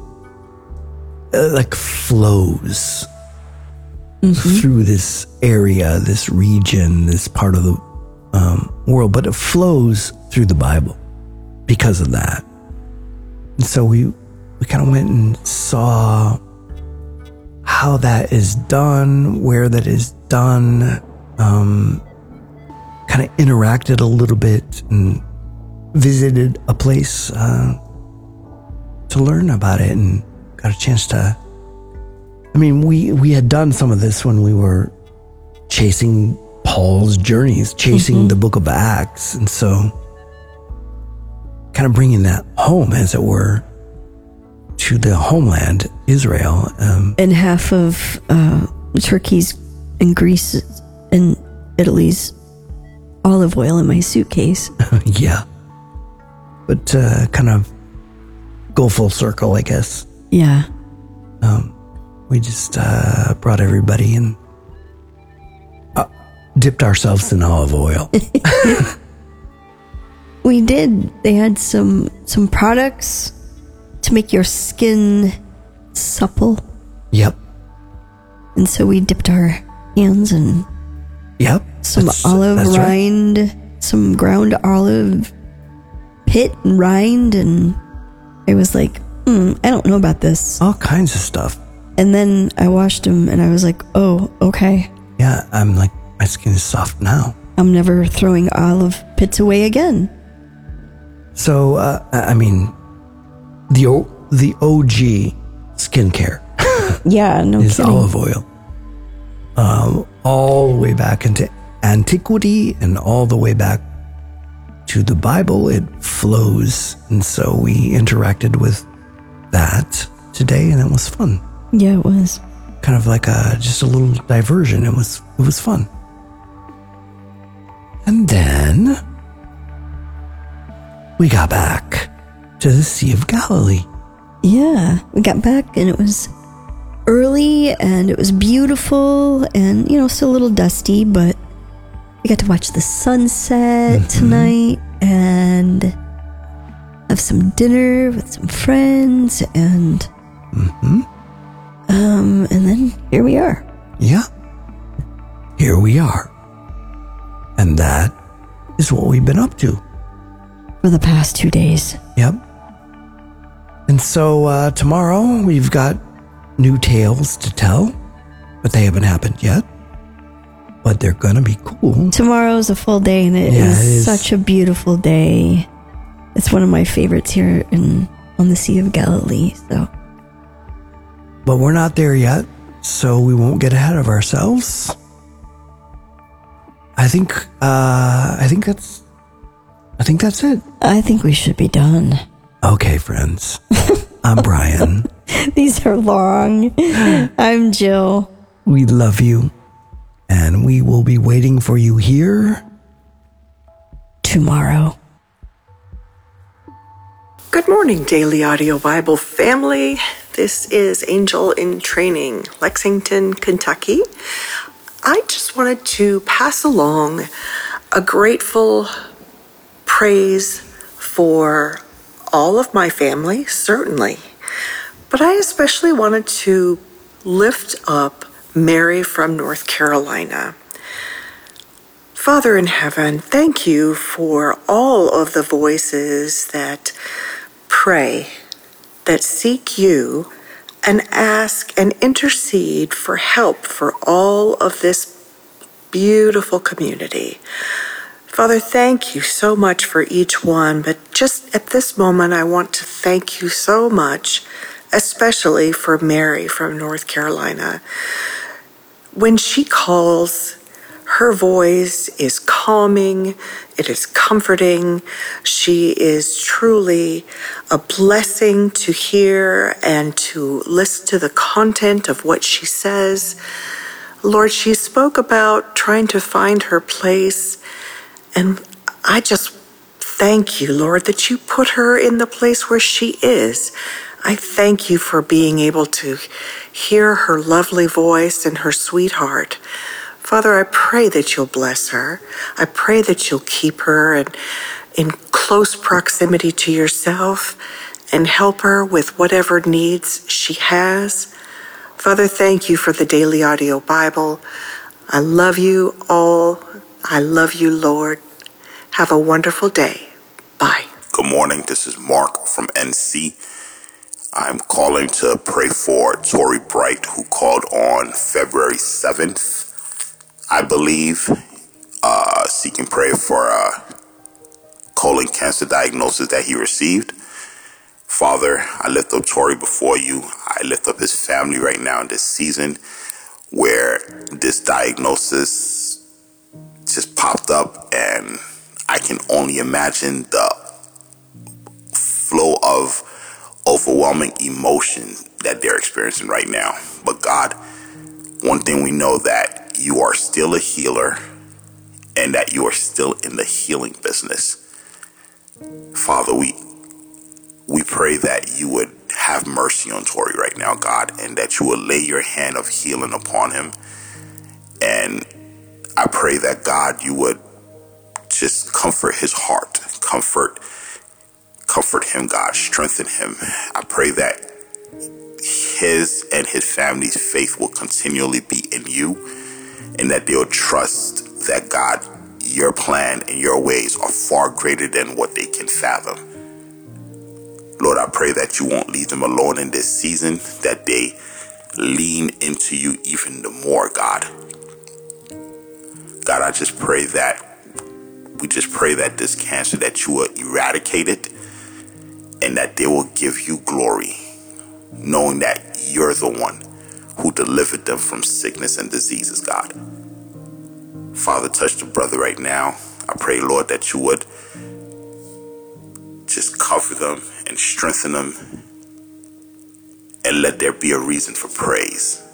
flows through this area, this region, this part of world, but it flows through the Bible because of that. And so we kind of went and saw how that is done, where that is done, kind of interacted a little bit and visited a place to learn about it, and got a chance to, I mean, we had done some of this when we were chasing Paul's journeys, chasing the book of Acts. And so kind of bringing that home, as it were, to the homeland, Israel. And half of Turkey's and Greece and Italy's olive oil in my suitcase. Yeah. But kind of go full circle, I guess. Yeah. We just brought everybody and dipped ourselves in olive oil. We did. They had some products to make your skin supple. Yep. And so we dipped our hands in some olive rind, right. Some ground olive pit and rind, and I was like, I don't know about this. All kinds of stuff. And then I washed them and I was like, oh, okay. Yeah, I'm like, my skin is soft now. I'm never throwing olive pits away again. So, I mean, the OG skincare. Yeah, no is kidding. Olive oil. All the way back into antiquity and all the way back to the Bible, it flows. And so we interacted with that today, and it was fun. Yeah, it was. Kind of like just a little diversion. It was fun. And then we got back to the Sea of Galilee. Yeah, we got back and it was early and it was beautiful and, still a little dusty, but we got to watch the sunset tonight and have some dinner with some friends and and then here we are. Yeah. Here we are. And that is what we've been up to for the past 2 days. Yep. And so tomorrow we've got new tales to tell, but they haven't happened yet. But they're going to be cool. Tomorrow's a full day, and it is such a beautiful day. It's one of my favorites here on the Sea of Galilee. So, but we're not there yet, so we won't get ahead of ourselves. I think that's it. I think we should be done. Okay, friends. I'm Brian. These are long. I'm Jill. We love you, and we will be waiting for you here tomorrow. Good morning, Daily Audio Bible family. This is Angel in Training, Lexington, Kentucky. I just wanted to pass along a grateful praise for all of my family, certainly. But I especially wanted to lift up Mary from North Carolina. Father in heaven, thank you for all of the voices that pray, that seek you, and ask and intercede for help for all of this beautiful community. Father, thank you so much for each one, but just at this moment, I want to thank you so much, especially for Mary from North Carolina. When she calls, her voice is calming, it is comforting. She is truly a blessing to hear and to listen to the content of what she says. Lord, she spoke about trying to find her place, and I just thank you, Lord, that you put her in the place where she is. I thank you for being able to hear her lovely voice and her sweet heart. Father, I pray that you'll bless her. I pray that you'll keep her in close proximity to yourself and help her with whatever needs she has. Father, thank you for the Daily Audio Bible. I love you all. I love you, Lord. Have a wonderful day. Bye. Good morning. This is Mark from NC. I'm calling to pray for Tori Bright, who called on February 7th, I believe, seeking prayer for a colon cancer diagnosis that he received. Father, I lift up Tori before you. I lift up his family right now in this season where this diagnosis just popped up, and I can only imagine the flow of overwhelming emotion that they're experiencing right now. But God, one thing we know, that you are still a healer and that you are still in the healing business. Father, we pray that you would have mercy on Tori right now, God, and that you would lay your hand of healing upon him. And I pray that, God, you would just comfort his heart, comfort him, God, strengthen him. I pray that his and his family's faith will continually be in you, and that they'll trust that, God, your plan and your ways are far greater than what they can fathom. Lord, I pray that you won't leave them alone in this season, that they lean into you even the more, God. God, I just pray that, we just pray that this cancer, that you will eradicate it, and that they will give you glory, knowing that you're the one who delivered them from sickness and diseases, God. Father, touch the brother right now. I pray, Lord, that you would just cover them and strengthen them, and let there be a reason for praise.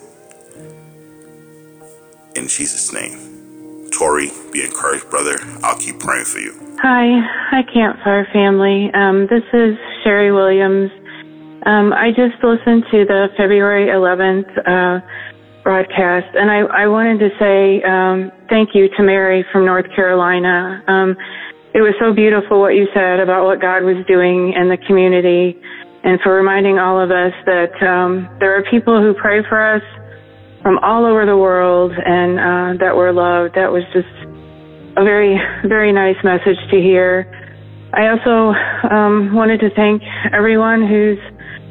In Jesus' name. Tori, be encouraged, brother. I'll keep praying for you. Hi, Campfire family. This is Sherry Williams. I just listened to the February 11th broadcast, and I wanted to say thank you to Mary from North Carolina. It was so beautiful what you said about what God was doing in the community, and for reminding all of us that there are people who pray for us from all over the world, and that we're loved. That was just a very, very nice message to hear. I also wanted to thank everyone who's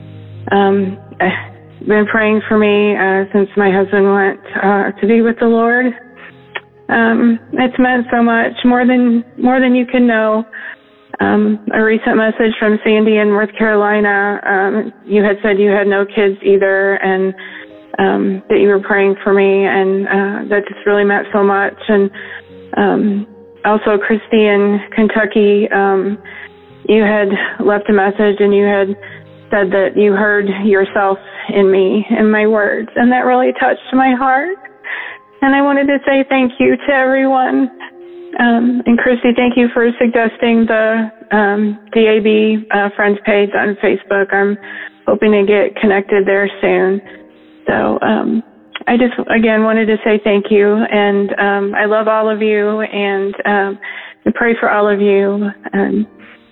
been praying for me since my husband went to be with the Lord. It's meant so much, more than you can know. A recent message from Sandy in North Carolina. You had said you had no kids either, and that you were praying for me, and that just really meant so much. And also, Christy in Kentucky, you had left a message, and you had said that you heard yourself in me, in my words, and that really touched my heart. And I wanted to say thank you to everyone. And Christy, thank you for suggesting the DAB Friends page on Facebook. I'm hoping to get connected there soon. So I just, again, wanted to say thank you. And I love all of you, and I pray for all of you. And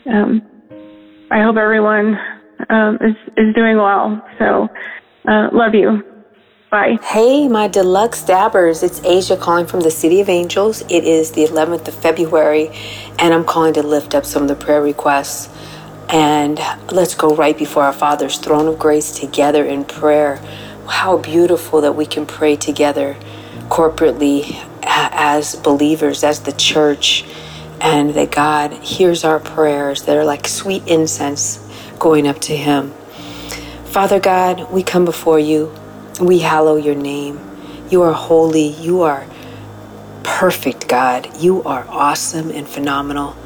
I hope everyone is doing well. So love you. Bye. Hey, my deluxe dabbers. It's Asia calling from the City of Angels. It is the 11th of February, and I'm calling to lift up some of the prayer requests. And let's go right before our Father's throne of grace together in prayer. How beautiful that we can pray together corporately as believers, as the church, and that God hears our prayers that are like sweet incense going up to Him. Father God, we come before you. We hallow your name. You are holy. You are perfect, God. You are awesome and phenomenal.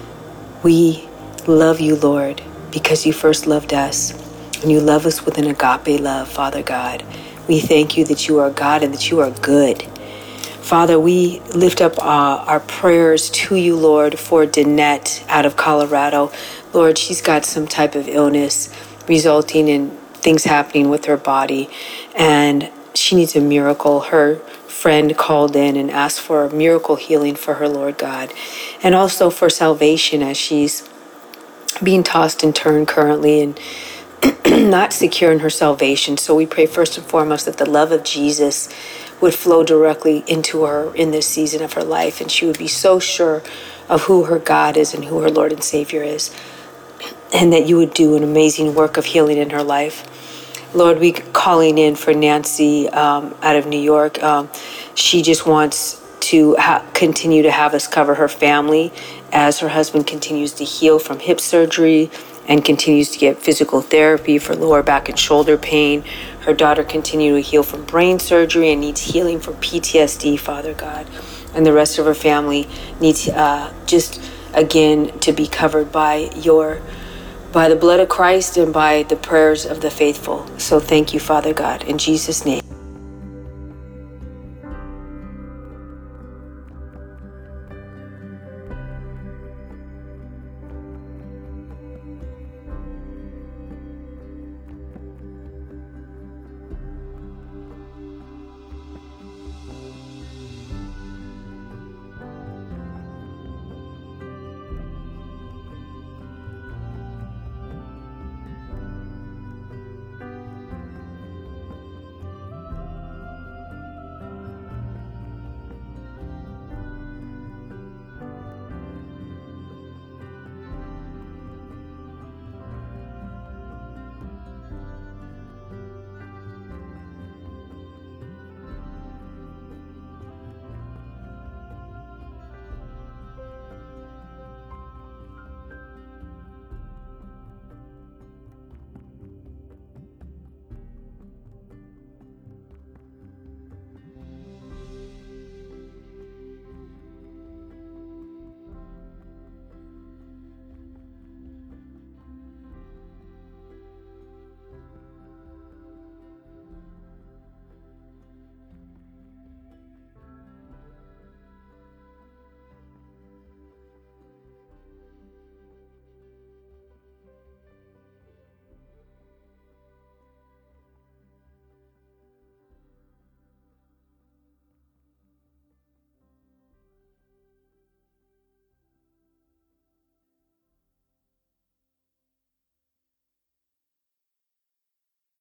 We love you, Lord, because you first loved us. And you love us with an agape love, Father God. We thank you that you are God and that you are good. Father, we lift up our prayers to you, Lord, for Danette out of Colorado. Lord, she's got some type of illness resulting in things happening with her body, and she needs a miracle. Her friend called in and asked for a miracle healing for her, Lord God, and also for salvation as she's being tossed and turned currently and not secure in her salvation. So we pray first and foremost that the love of Jesus would flow directly into her in this season of her life, and she would be so sure of who her God is and who her Lord and Savior is, and that you would do an amazing work of healing in her life. Lord, we calling in for Nancy out of New York. She just wants to continue to have us cover her family as her husband continues to heal from hip surgery and continues to get physical therapy for lower back and shoulder pain. Her daughter continues to heal from brain surgery and needs healing from PTSD, Father God. And the rest of her family needs just, again, to be covered by the blood of Christ and by the prayers of the faithful. So thank you, Father God, in Jesus' name.